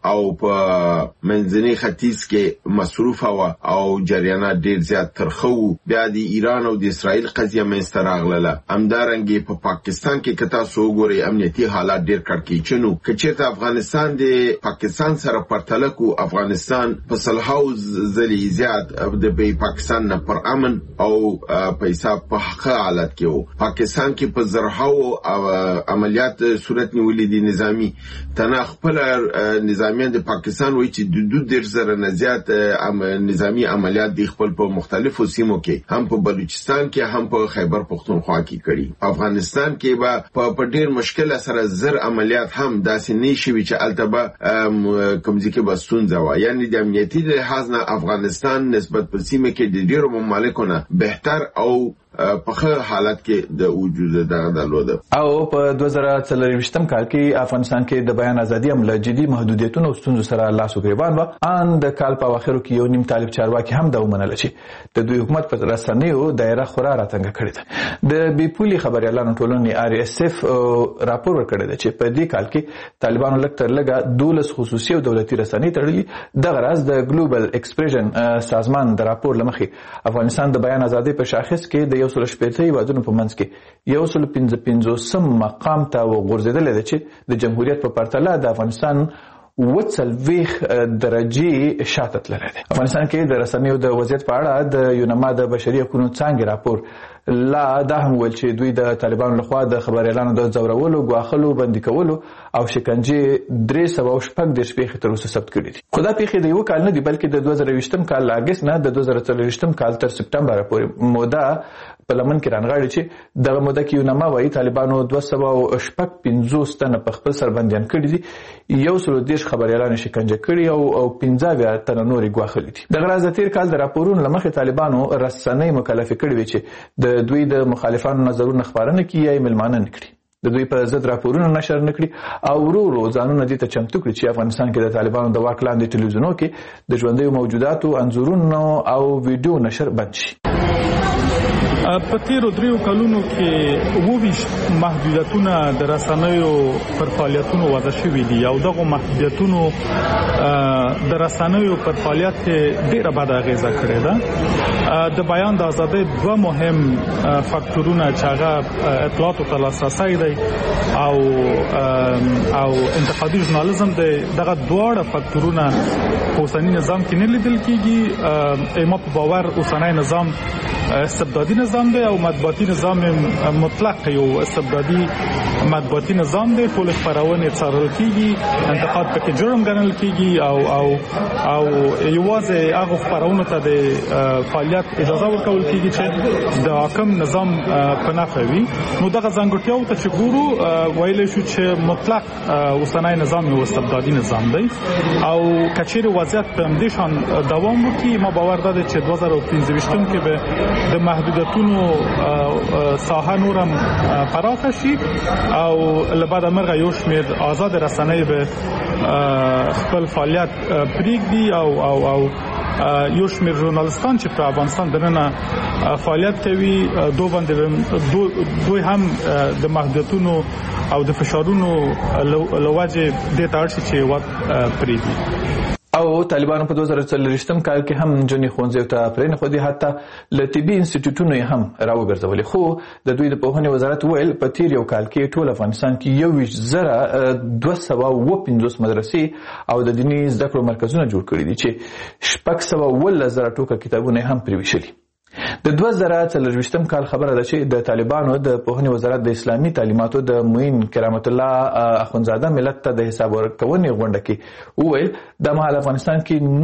او په منځني ختیځ کې مصروف او جریانات ډیر زیات ترخو. بیا د ایران او د اسرائیل قضیه منځته راغله. همدارنګه په پاکستان کې کتا سو ګوري امنیتي حالات ډیر کړکېچنو. کچېرته افغانستان د پاکستان سره پرتله کو افغانستان په صلحو ځلې زیات د پاکستان نه پر امن او پیسې په حق حالت کې وو. پاکستان کې په زرهاو عملیات صورت نیولې دي نظامی تنه خپل نظامیان د پاکستان وایي چې د 2000 نه زیات نظامی عملیات د خپل په مختلفو سیمو کې هم په بلوچستان کې هم په خیبر پختونخوا کې کړي. افغانستان کې په ډیر مشکل سره زر عملیات هم داسې نشي چې التبه کومځي کې بسونځه و. یعنی د امنیتي لحاظ نه افغانستان نسبت په سیمه کې د ډیرو ممالکونو بهتر او په حالت کې د وجود درلوده. او په 2023م کال کې افغانستان کې د بیان ازادي عمله جدي محدودیتونو او ستونزو سره لاس و ګریوان و. ان د کال په اواخرو کې یو نیم طالب چارواکي هم دا ومنل چې د دوی حکومت په رسنیو دایره خورا راتنګ کړې ده. د بیپولي خبريالانو ټولنې RSF راپور ورکړی دی چې په دې کال کې طالبانو لږ تر لږه 12 خصوصي او دولتي رسنۍ تړلي. دغه راز د ګلوبل ایکسپریشن سازمان د راپور لمخې افغانستان د بیان ازادي په شاخص کې د 180 هیوادونو په منځ کې 155 مقام ته وغورځېدل دي چې د جمهوریت په پرتله د افغانستان 40 درجه شاته تللی دی. افغانستان کې د رسنیو د وضعیت په اړه د یونما د بشري حقوقو څانګې راپور لا دا هم ویل چې دوی د طالبانو لخوا د خبريالانو د ځورولو، ګواښلو، بندي کولو او شکنجې 316 پیښې تر اوسه ثبت کړي دي. خو دا پیښې د یو کال نه دي بلکې د 2020م کال له اګست نه د 2023م کال تر سپټمبر پورې موده په لمن کې رانغاړي چې دغه موده کې یونما وايي طالبانو 255 تنه په خپل سربندیان کړي دي، 130 خبريالان شکنجه کړي او 15 تنه نورې ګواښلي دي. دغه راز د تیر کال د راپورونو لمخې طالبانو رسنۍ مکلف کړي وي چې د دوی د مخالفانو نظرونه خبرونه کوي یا ملمانه نکړي، د دوی په ضد راپورونه نشر نکړي او ورو ځانونه دې ته چمتو کړي چې افغانستان کې د طالبانو د واک لاندې ټلویزیونونو کې د ژوندیو موجوداتو انځورونو او ویډیو نشر بند شي. په تیرو 3 کلونو کې 22 محدودیتونه د رسنیو پر فعالیتونو وضع شوي دي او دغه محدودیتونو د رسنیو پر فعالیت ډیره بد اغیزه کړې ده. د بیان د ازادۍ دوه مهم فاکتورونه چې هغه اطلاعات او لاسرسی دی او انتقادي ژورنالیزم دی، دغه دواړه فاکتورونه په اوسنی نظام کې نه لیدل کیږي. ما په باور اوسنی نظام استبدادي نظام دی او مطبوعاتي نظام مطلق یو استبدادي مطبوعاتي نظام دی. ټول خبرونه څارل کیږي، انتقاد پکې جرم ګڼل کیږي او یوازې هغه خبرونه ته د فعالیت اجازه ورکول کیږي چې د حاکم نظام په نفع وي. نو دغه ځانګړتیاو ته چې ګورو ویل شو چې مطلق اوسنی نظام یو استبدادي نظام دی او کچېره وضعیت په همدې شان دوام وکړي. ما باور ده چې 2015 کې به د محدودیتونو ساحه نورم پراخه شي او لبعد مرغه یو شمېر آزاد رسنۍ به خپل فعالیت پرېږدي او یو شمېر ژورنالیستان چې په افغانستان دننه فعالیت کوي دوی هم د محدودیتونو او د فشارونو لوجه د تاړ شي چې وخت پرېږدي. او طالبانو په 2023م کال کې هم جنې خونځو ته پرېنه خو دي حتی لطبي انسټیټیوټونو هم راوګرځولې. خو د دوی د پوهنې وزارت ویل په تیر یو کال کې ټول افغانستان کې 2,250 مدرسې او د دیني زده کړو مرکزونه جوړ کړي دي چې 610,000 ټوکه کتابونه هم پرېوښلي. د 2023م کال خبره ده چې د طالبانو د پوهنې وزارت د اسلامي تعلیماتو د معین کرامت الله اخونزاده ملت ته د حساب ورکونې غونډه کې وویل د مهال افغانستان کې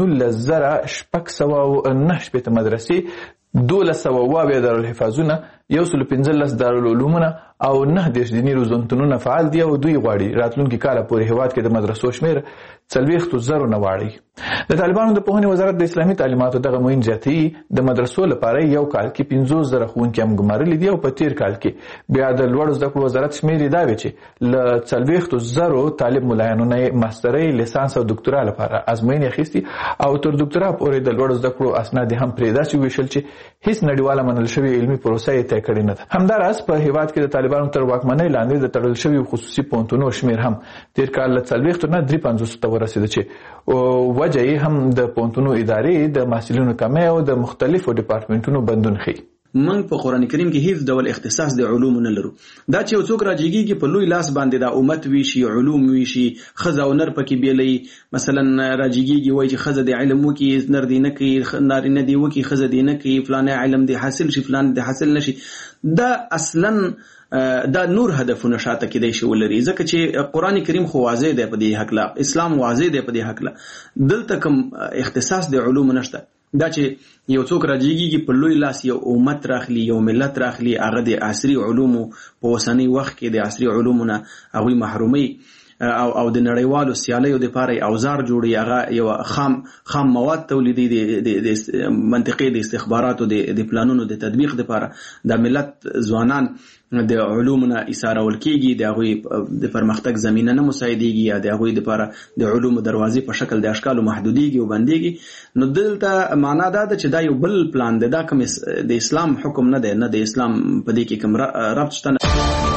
19,609 مدرسې، 1200 دارالحفاظونه، 115 دارالعلومونه او 9 دیني روزنتونونه فعال دي او دوی غواړي راتلونکي کال پورې هیواد کې د مدرسو شمیر 40,000 نه واړي. د طالبانو د پوهنې وزارت د اسلامي تعلیماتو دغه معین زیاتي د مدرسو لپاره یو کال کې 15,000 ښوونکي هم ګمارلي دي او په تیر کال کې بیا د لوړو زده کړو وزارت شمیر دا وی چې ل 40,000 طالب ملایانو نه ماسترۍ، لیسانس او دکتورا لپاره ازموینې اخیستي او تر دکتورا پورې د لوړو زده کړو اسناد هم پرې داسې ویشل چې هیڅ نړیواله منل شوی علمي پروسه یې ځای کړی نه ده. همداراز په هیواد کې د طالبانو تر واکمنۍ لاندې د تړل شوي خصوصي پوهنتونونو شمیر هم تیر کال له 40 نه 53 ته ورسېده چې وجه یې هم د پوهنتونونو ادارې د محصلینو کمۍ او د مختلفو ډپارټمنټونو بندون ښیي. موږ په قرآن کریم کې هیڅ ډول اختصاص د علومو نه لرو. دا چې یو څوک راجیږي په لوی لاس باندې د امت ویشي، علوم ویشي، خزه او نر پکې بیلې، مثلا راجیږي وایي چې خزه د علم وکي، نر دی نه کوي، نارینه دی وکي، خزه دی نه کوي، فلانه علم دی حاصل شي، فلان دی حاصل نشي. دا اصلا دا نور هدفونه شاته کېدای شي ولري، ځکه چې قرآن کریم خو واضح دی په دې حق لا، اسلام واضح دی په دې حق لا، دلته کوم اختصاص د علوم نشته. دا چې یو څوک راجیږي په لوی لاس یو امت راخلي، یو ملت راخلي، هغه د عصري علومو په اوسنی وخت کې د عصري علومو نه هغوی محرومي او د نړیوالو سیالیو دپاره اوزار جوړي، هغه یو خام مواد تولیدي د منطقې د استخباراتو د پلانونو د تطبیق دپاره د ملت ځوانان د علومو نه ایسارول کېږي، د هغوی د پرمختګ زمینه نه مساعدېږي، یا د هغوی دپاره د علومو دروازې په شکل د اشکالو محدودېږي او بندېږي. نو دلته معنا دا ده چې دا یو بل پلان دی، دا کوم د اسلام حکم نه دی، نه د اسلام په دې کې کوم ربط شته.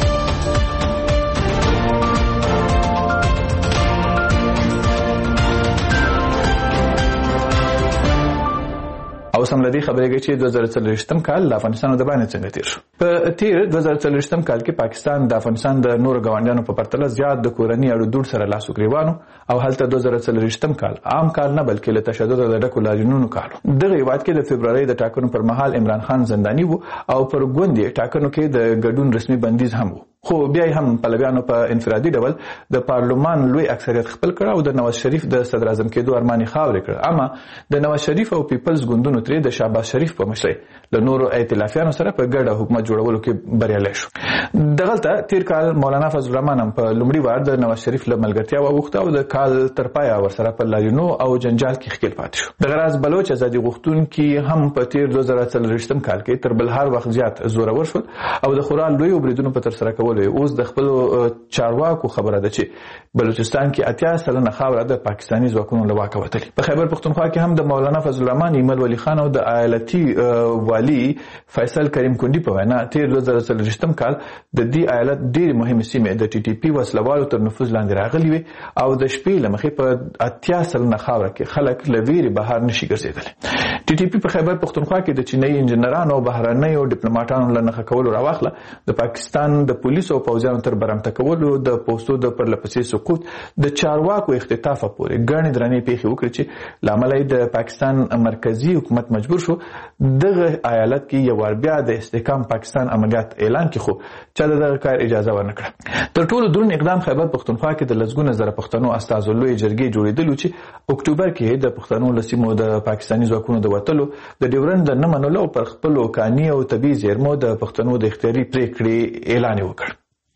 او سم لدی خبرېږي چې 2040 کال د افغانستان د باندې څنګه تیر شو. په تیر 2040 کال کې پاکستان د افغانستان د نور غونډیانو په پرتله زیات د کورنۍ اړو دوړ سره لاس وګریوانو او هلته 2040 کال عام کال نه بلکې له تشدد د ډکو لاریونونو کالو. دغه هیواد کې د فبرवरी د ټاکنو پر مهال عمران خان زنداني وو او پر ګوندې ټاکنو کې د ګډون رسمي بندیز هم وو، خو بیا هم پلویانو په انفرادي ډول د پارلمان لوی اکثریت خپل کړ او د نواز شریف د صدر اعظم کېدو ارمان خاورې کړ. اما د نواز شریف او پیپلز ګوندونو ترې د شهباز شریف په مشرۍ له نورو ائتلافیانو سره په ګډه حکومت جوړولو کې بریالی شو. دغلته تیر کال مولانا فضل الرحمن هم په لومړي وار د نواز شریف له ملګرتیا وغوښته او د کال تر پایه ورسره په لاریونو او جنجال کې ښکېل پاتې شو. دغه راز بلوچ ازادي غوښتونکي هم په تیر 2040 کال کې تر بل هر وخت زیات زورور شول او د خورا لویو بریدونو په ترسره کولو اوس د خپل چارواکو خبره ده چې بلوچستان کې 80% خاوره د پاکستاني ځواکونو له واکه وتلې. په خیبر پختونخوا کې هم د مولانا فضل الرحمن ایمل ولی خان او د ایالتي والی فیصل کریم کندی په وینا تیر 2040 کال د دې ایالت ډېرې مهمې سیمې د ټي ټي پي وسلوالو تر نفوذ لاندې راغلي وي او د شپې له مخې په 80% خاوره کې خلک له ویرې بهر نشي ګرځېدلی. ټي ټي پي په خیبر پختونخوا کې د چینایي انجنیرانو او بهرنیو ډیپلوماټانو له نښه کولو راواخله د پاکستان د پولیسو او پوځیانو تر برمته کولو د پوستو د پرلپسې سقوط د چارواکو اختطاف پورې ګڼې درنې پیښې وکړې چې لامل یې د پاکستان مرکزی حکومت مجبور شو دغه ایالت کې یو ور بیا د استحکام پاکستان عملیات اعلان کړي، خو چا دغه کار اجازه ورنکړه. تر ټولو دروند اقدام خیبر پختونخوا کې د لسګونه زره پښتنو استازو لوی جرګې جوړېدلو چې اکتوبر کې د پښتنو له سیمو د پاکستاني ځواکونو د وتلو د ډیورنډ د نه منلو پر خپلو کاني او طبیعي زیرمو د پښتنو د اختیاري پریکړې اعلان وکړ.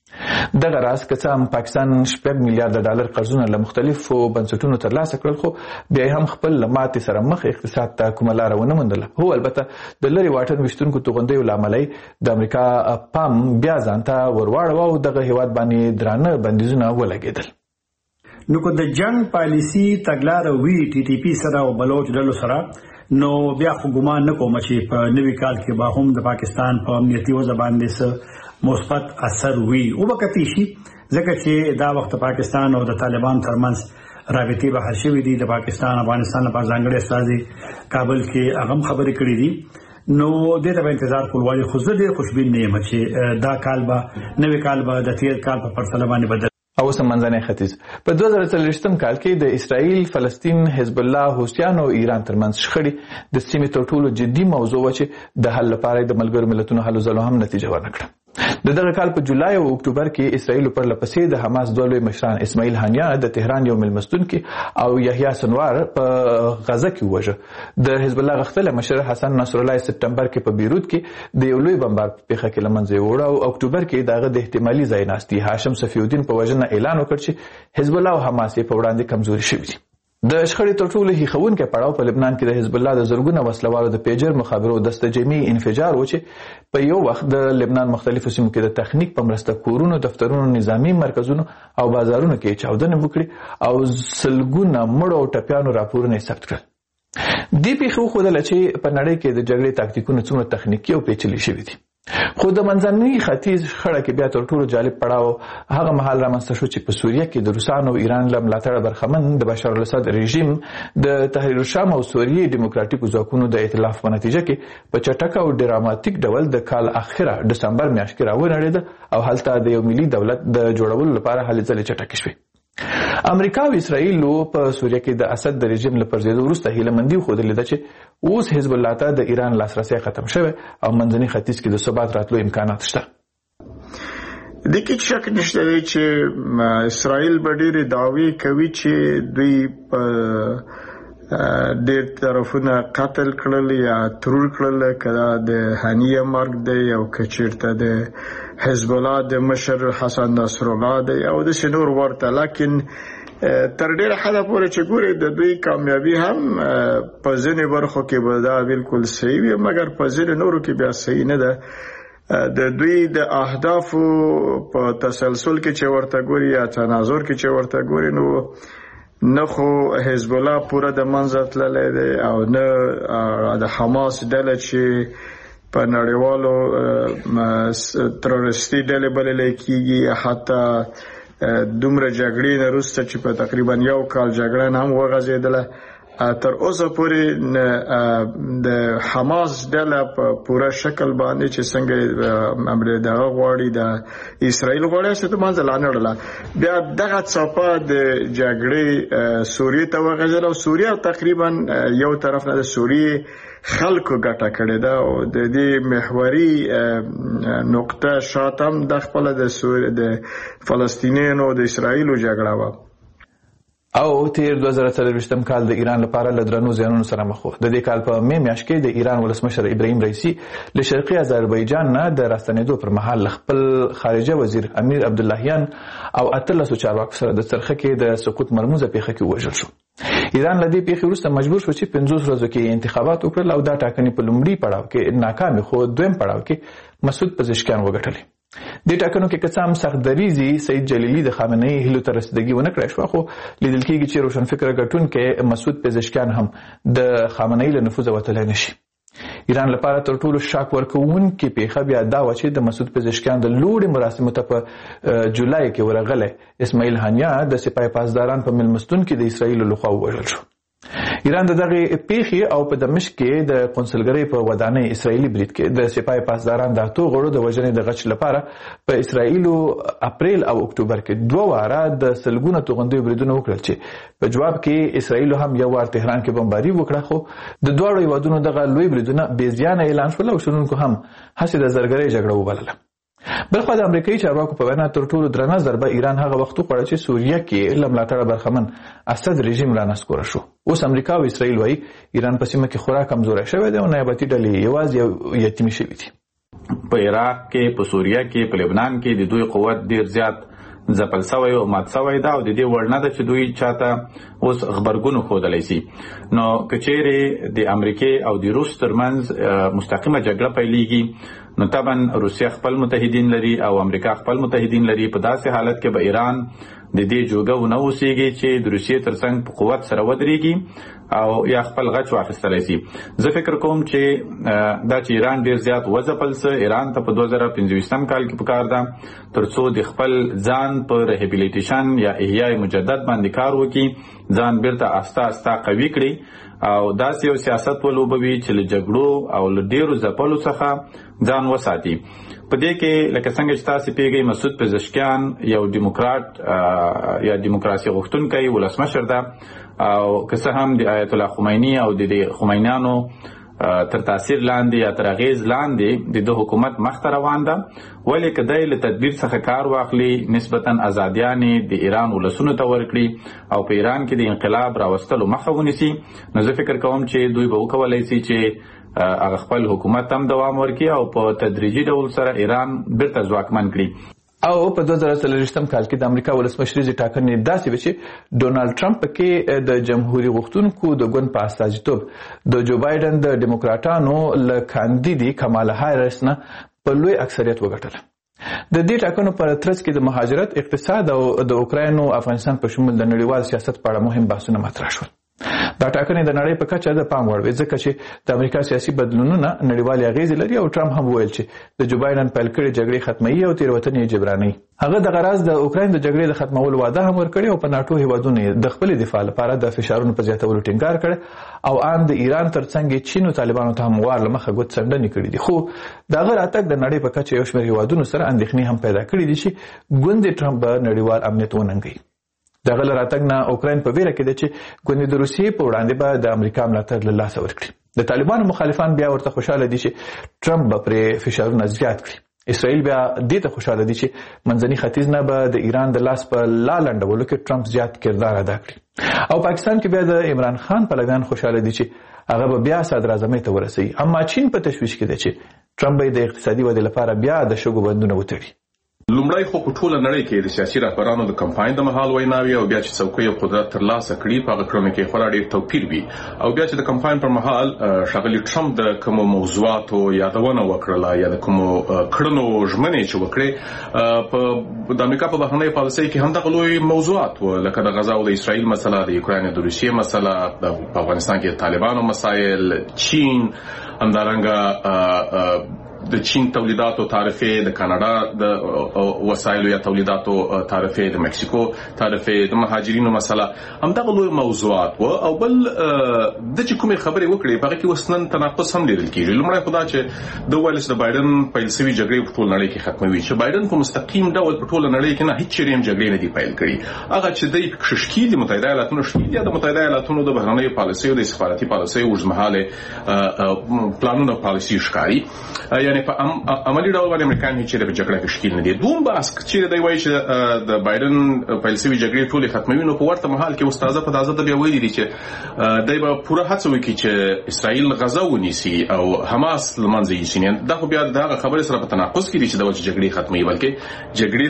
دغه راز که څه هم پاکستان 6 میلیارډ ډالر قرضونه له مختلفو بنسټونو ترلاسه کړل، خو بیا هم خپل له ماتې سره مخ اقتصاد ته کومه لاره ونه موندله. هو البته د لرې واټن ویشتونکو توغندیو له امله د امریکا پام بیا ځان ته ورواړوه او دغه هیواد باندې درانه بندیزونه ولګېدل. نو که د جنگ پالیسي تګلاره وي ټي ټي پي سره او بلوچ ډلو سره، نو بیا خو ګمان نه کوم چې په نوي کال کې به هم د پاکستان په امنیتي وضع باندې مثبت اثر وي او وکتی شي، ځکه چې دا وخت پاکستان او د طالبان ترمنځ رابطې به حل شوې دي. د پاکستان افغانستان لپاره ځانګړي استازي کابل کې هغه خبرې کړې دي. نو دې ته به انتظار کول وایي، خو زه ډېر خوشبین نه یم چې دا کال به نوي کال به د تیر کال په پرتله باندې بدل. او سمندري ختیځ په 2040 کال کې د اسرائیل، فلسطین، حزب الله، حوثیان او ایران ترمنځ شخړې د سیمې تر ټولو جدي موضوع و چې د حل لپاره د ملګرو ملتونو هلو ځلو هم نتیجه ورنکړه. د دغه کال په جولای او اکتوبر کې اسرائیل پر لپسې د حماس دوه لوی مشران اسماعیل هانیه د تهران یو ملمستون کې او یحیی سنوار په غزه کې ووژه. د حزب الله غښتلی مشر حسن نصر الله سپټمبر کې په بیروت کې د یو لوی بمبار په پیښه کې له منځه یووړه او اکتوبر کې دغه د احتمالي ځایناستي هاشم صفی الدین په وژنه اعلان وکړ چې حزب الله او حماس په وړاندې کمزوري شوي دي. د شخړې تر ټولو هیښوونکی پړاو په لبنان کې د حزب الله د زرګونه وسلوالو د پیجر مخابرو دسته جمعي انفجار و چې په یو وخت د لبنان مختلفو سیمو کې د تخنیک په مرسته کورونو، دفترونو، نظامي مرکزونو او بازارونو کې چاودنې وکړي او سلګونه مړو او ټپیانو راپورونه یې ثبت کړل. دې پیښې وښودله چې په نړۍ کې د جګړې تاکتیکونه څومره تخنیکي او پیچلي شوي دي. خو د منځني ختیځ خړه کې بیا تر ټولو جالب پړاو هغه مهال رامنځته شو چې په سوریه کې د روسانو او ایران له ملاتړه برخمن د بشار الاسد رژیم د تحریر الشام او سوریې دیموکراتیکو ځواکونو د ائتلاف په نتیجه کې په چټک او ډراماتیک ډول د کال اخره دسمبر میاشت کې راونړېده او هلته د یو ملي دولت د جوړولو لپاره هلې ځلې چټکې شوې. امریکا او اسرائیل په سوریه کې د اسد د رژیم له پرځېدو وروسته هیله مندي ښودلې ده چې اوس حزب الله ته د ایران لاسرسی ختم شوی او منځني ختیځ کې د ثبات راتلو امکانات شته. د کې شک نشته چې اسرائیل به ډېرې دعوې کوي چې دوی ډېر طرفونه قتل کړل یا ترور کړل، کله د هانیه مرګ دی او که چېرته د حزب الله د مشر حسن نصر الله دی او داسې نور ورته. لیکن تر ډېره حده پورې چې ګورې د دوی کامیابي هم په ځینې برخو کې به دا بالکل صحیح وي، مګر په ځینې نورو کې بیا صحیح نه ده. د دوی د اهدافو په تسلسل کې چې ورته ګوري یا تناظر کې چې ورته ګوري نو نه خو حزب الله پوره د منځه تللی دی او نه د حماس ډله چې په نړیوالو تروریستي ډلې بللی کېږي، حتی دومره جګړې نه وروسته چې په تقریبا یو کال جګړه هم وغځېدله، تر اوسه پورې د حماس ډله په پوره شکل باندې چې څنګه دغه غواړي د اسرائیل غواړي چې د منځه لا نه وړله. بیا دغه څپه د جګړې سوریې ته وغځېدله او سوریه تقریبا یو طرف نه د سوریې خلکو ګټه کړې ده او د دې محوري نقطه شاتم د خپل د فلسطینیانو د اسرائیلو جګړه وه. او تیر 2023 کال د ایران لپاره له درنو زیانونو سره مخ و. د دې کال په می میاشت کې د ایران ولسمشر ابراهیم رئیسی له شرقي آذربایجان نه د راستنېدو پر مهال خپل خارجه وزیر امیر عبداللهیان او 13 چارواکو سره د څرخه کې د سقوط مرموزه پیښه کې وژل شو. ایران له دې پیښې وروسته مجبور شو چې 50 ورځو کې انتخابات وکړل او دا ټاکنې په لومړي پړاو کې ناکامې خو دویم پړاو کې مسعود پزشکیان وګټلې. د ټاکنو کې که څه هم سخت دریزي سید جلیلی د خامنه‌ای هیلو ته رسیدګي ونه کړای شوه، خو لیدل کېږي چې روشنفکره ګټونکی مسعود پزشکیان هم د خامنه‌ای له نفوذه وتلی نشي. ایران لپاره تر ټولو شاک ورکوونکې پیښه بیا دا وه چې د مسعود پزشکیان د لوړې مراسمو ته په جولای کې ورغلی اسماعیل هانیه د سپاه پاسداران په مېلمستون کې د اسرائیلو لخوا ووژل شو. ایران د دغه پیښې او په دمشق کې د قونسلګرۍ په ودانۍ اسرائیلي برید کې د سپاه پاسداران د 8 غړو د وژنې د غچ لپاره په اسرائیلو اپریل او اکتوبر کې 2 واره د سلګونه توغندیو بریدونه وکړل چې په جواب کې اسرائیلو هم یو وار تهران کې بمباري وکړه، خو د دواړو هیوادونو دغه لوی بریدونه بې زیانه اعلان شول او شنونکو هم هسې د زرګرۍ جګړه وبلله. بلخوا د امریکایي چارواکو په وینا تر ټولو درنه ضربه ایران هغه وخت وخوړه چې سوریه کې له ملاتړه برخمن اسد رژیم رانسکوره شو. اوس امریکا او اسرائیل وایي ایران په سیمه کې خورا کمزوری شوی دی او نیابتي ډلې یوازې یتیمې شوي دي. په عراق کې، په سوریه کې، په لبنان کې د دوی قوت ډیر زیات ځپل سوی او مات سوی ده او د دې وړ نه ده چې دوی چاته اوس خبرګون ښودلی سي. نو که چیرې د امریکې او د روس ترمنځ مستقیمه جګړه پیلیږي نو طبعا روسیه خپل متحدین لري او امریکا خپل متحدین لري. په داسې حالت کې به ایران د دې جوګه ونه اوسېږي چې د روسیې ترڅنګ په قوت سره ودرېږي او یا خپل غچ واخیستلی سي. زه فکر کوم چې دا چې ایران ډیر زیات وځپل څه ایران ته په 2025 کال کې پکار ده ترڅو د خپل ځان په ریهابیلیټیشن یا احیاء مجدد باندې کار وکړي، ځان بیرته آسته آسته قوي کړي او داسې یو سیاست ولوبوي چې له جګړو او له ډیرو ځپلو څخه ځان وساتي. په دې کې لکه څنګه چې تاسو پیږئ مسعود پزشکیان یو ډیموکرات یا دیموکراسي غوښتونکی ولسمشر ده او که څه هم د آیت الله خمینی او د خمینیانو تر تاثیر لاندې یا تر اغیز لاندې د حکومت مخته روان ده، ولې که دی له تدبیر څخه کار واخلي نسبتا ازادیانې د ایران ولسونو ته ورکړي او په ایران کې د انقلاب راوستلو مخه ونیسي نو زه فکر کوم چې دوی به وکولی سي چې هغه خپل حکومت هم دوام ورکړي او په تدریجي ډول سره ایران بیرته ځواکمن کړي. او په 2023 کال کې د امریکا ولسمشریزې ټاکنې داسې وې چې ډونالډ ټرمپ کې د جمهوریت غوښتونکو د ګوند په استازیتوب د جو بایدن د ډیموکراټانو له کاندیدي کمالا هاریس نه په لوی اکثریت وګټله. د دې ټاکنو پر ترڅ کې د مهاجرت، اقتصاد او د اوکراین او افغانستان په شمول د نړیوال سیاست په اړه مهم بحثونه مطرح شول. دا ټاکنې د نړۍ په کچه د پام وړ وي ځکه چې د امریکا سیاسي بدلونونه نړیوالې اغیزې لري او ټرمپ هم وویل چې د جو بایدن پیل کړې جګړې ختموي او تېروتنې جبرانوي. هغه د غراز د اوکراین د جګړې د ختمولو وعده هم ورکړې او په ناتو هیوادونو د خپل دفاع لپاره د فشارونو په زیاتولو ټینګار کړ او ان د ایران ترڅنګ چین او طالبانو ته هم وار لمخه غوت څنډنې کړې دي. خو دا غیر اتک د نړۍ په کچه یو شمېر هیوادونو سره اندېښنې هم پیدا کړې دي چې ګوند ټرمپ به نړیوال امنیت وننګي. دغه لراتګ نه اوکراین په ویره کې ده چې ګوند د روسیې په وړاندې به د امریکا ملاتړ له لاسه ورکړي. د طالبانو مخالفان بیا ورته خوشاله دي چې ټرمپ به پرې فشارونه زیات کړي. اسرائیل بیا دې ته خوشاله دي چې منځني ختیځ نه به د ایران د لاس په لنډولو کې ټرمپ زیات کردار ادا کړي. او پاکستان کې بیا د عمران خان پلویان خوشاله دي چې هغه به بیا صدراعظمۍ ته ورسوي. اما چین په تشویش کې ده چې ټرمپ به د اقتصادي ودې لپاره بیا د شګو بندونه وتړي. لومړی خو په ټوله نړۍ کې د سیاسي رهبرانو د کمپاین د مهال ویناوي او بیا چې څوکۍ او قدرت ترلاسه کړي په هغه کړنو کې خورا ډېر توپیر وي او بیا چې د کمپاین پر مهال ښاغلي ټرمپ د کومو موضوعاتو یادونه وکړله یا د کومو کړنو ژمنې چې وکړې د امریکا په بهرنۍ پالیسۍ کې همدغه لوی موضوعات و لکه د غزا او د اسرائیل مسله، د یوکراین د روسیې مسله، په افغانستان کې د طالبانو مسایل، چین، همدارنګه د چین تولیداتو تعرفې، د کاناډا د وسایلو یا تولیداتو تعرفې، د مکسیکو تعرفې، د مهاجرینو مسله، همدغه لوی موضوعات و. او بل د چې کومې خبرې وکړې په هغه کې اوس نن تناقض هم لیدل کېږي. لومړی خو دا چې د ویل چې د بایدن پیل شوي جګړې په ټوله نړۍ کې ختموي، چې بایدن په مستقیم ډول په ټوله نړۍ کې نه هیڅ چېرې هم جګړې نه دي پیل کړي. هغه چې دی ششکي د متحده ایالاتونو شکي یا د متحده ایالاتونو د بهرنیو پالیسیو د استخباراتي پالیسیو اوږدمهاله پلانونه پالیسي ښکاري، یعنی په عملی ډول باندې امریکایان هیڅ چېرې په جګړه کې شکیل نه دي. دوم بحث چې دی وایي چې د بایدن پیل شوي جګړې ټولې ختموي، نو په ورته مهال کې استاده په تازه د بیا ویلي دي چې دی به پوره هڅه وکړي چې اسرائیل غزا ونیسي او حماس له منځه یوسي. دا خو بیا د هغه خبرې سره په تناقض کې دي چې دا چې جګړې ختموي، بلکې جګړې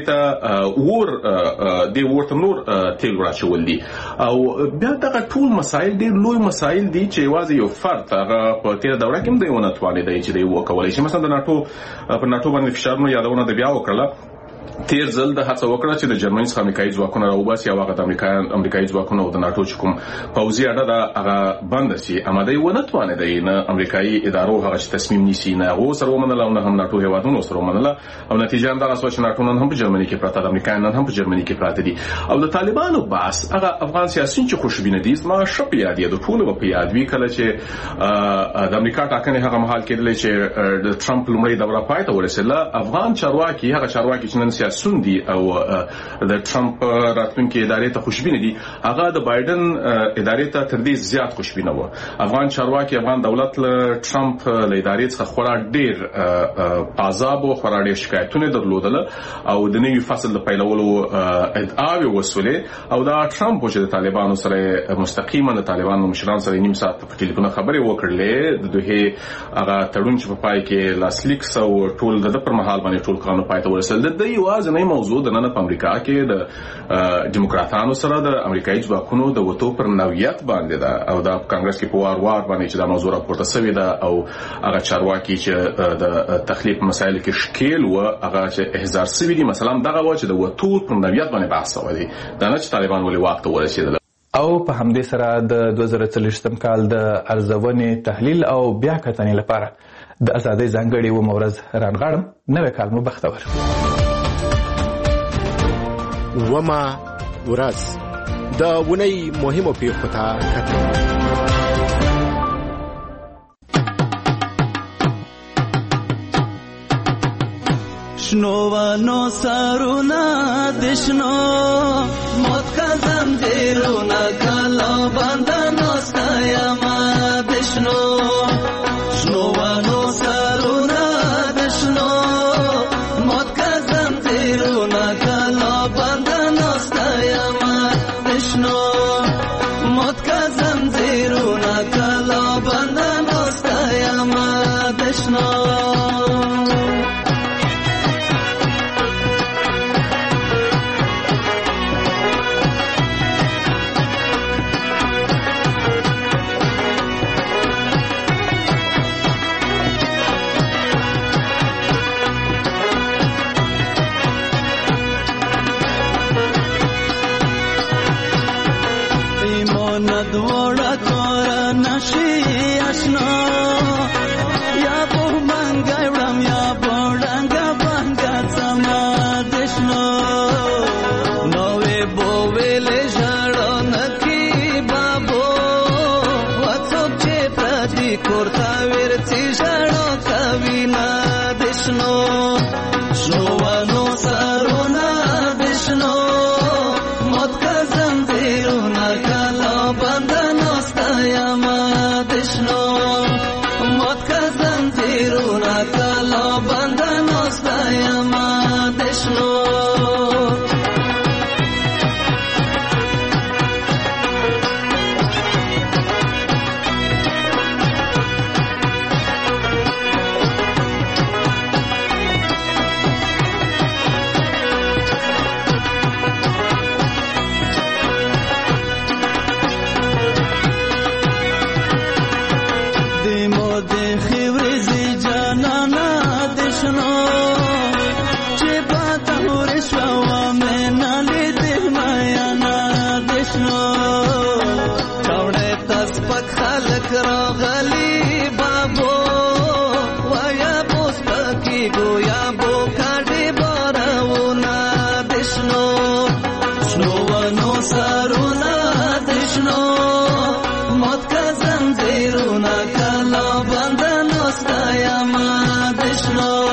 ته دی ورته نور تیل ور دي. او بیا دغه ټول مسایل ډېر لوی مسایل دي چې یوازې یو فرد هغه په تېره دوره کې هم دی ونه توانېدی چې دی وکولی شي. مثلا د ناټو په ناټو باندې فشارونو یادونه د بیا وکړله. تیر ځل د هڅه وکړه چې د جرمني څخه امریکایي ځواکونه راوباسي او هغه د امریکایي ځواکونه او د ناټو چې کوم پوځي اډه ده هغه بنده سي. اما دی ونه توانېدی نه امریکایي ادارو هغه تصمیم نیسي، نه هغو سره ومنله او نه هم ناټو هیوادونو سره ومنله. او نتیجه همدغه شوه چې ناټو نن هم په جرمني کې پراته ده، امریکایان نن هم په جرمني کې پراته دي. او د طالبانو بحث هغه افغان سیاسیون چې خوشبینه دي زما ښه په یاد د ټولو په یاد وي کله چې د امریکا ټاکنې هغه مهال کېدلی چې د ټرمپ لومړۍ دوره پای ته ورسېدله. افغان چارواکي هغه چارواکي چې نن سیاسیون دي او د ټرمپ راتلونکي ادارې ته خوشبینه دي، هغه د بایدن ادارې ته تر دې زیات خوشبینه و. افغان چارواکي افغان دولت له ټرمپ له ادارې څخه خورا ډېر عذاب او خورا ډېر شکایتونه درلودل او د نوي فصل د پیلولو ادعاوې وسولې. او دا ټرمپ چې د طالبانو سره مستقیما د طالبانو مشران سره نیم ساعت په ټلیفون خبرې وکړلې، د دوه هغه تړون چې په پای کې لاسلیک سو ټول د پر مهال باندې ټول قانون پای ته ورسېدل. د یوازې نه موضوع د نن په امریکا کې د دیموکراتانو سره د امریکایي ځواکونو د وټو پر نوعیت باندې ده او د کانګرس کې په وار باندې چې دا موضوع راپورته شوې ده او هغه چارواکي چې د تخلیق مسایل کې شکیل و هغه چې احضار شوي دي، مثلا دغه و چې د وټو پر نوعیت باندې بحث وکړي دا نه چې طالبان ولې واک ته ورسېدل. او په همدې سره د 2023 کال د ارزونې تحلیل او بیا کتنې لپاره د ازادۍ ځانګړي و مورز رانغاړم. نوې کال مو بختور. وما ورځ د ونی مهمو پیښو ته کتل. شنوانو سرونا دشنو موت کا زنجیرونا کلا بندنو ستایما دشنو شنوانو سرونا دشنو موت کا زنجیرونا کلا بندنو ستایما دشنو موت کا زنجیرونا کلا بندنو ستایما دشنو زنجیرونه کلا بند ناستایم دشنو راغلی بابو ویا بوس پکی گویا بو کاډي بارونه دشنو شنو ونو سرونه دشنو مت کزم زیرونه کلا بند نوستایم دشنو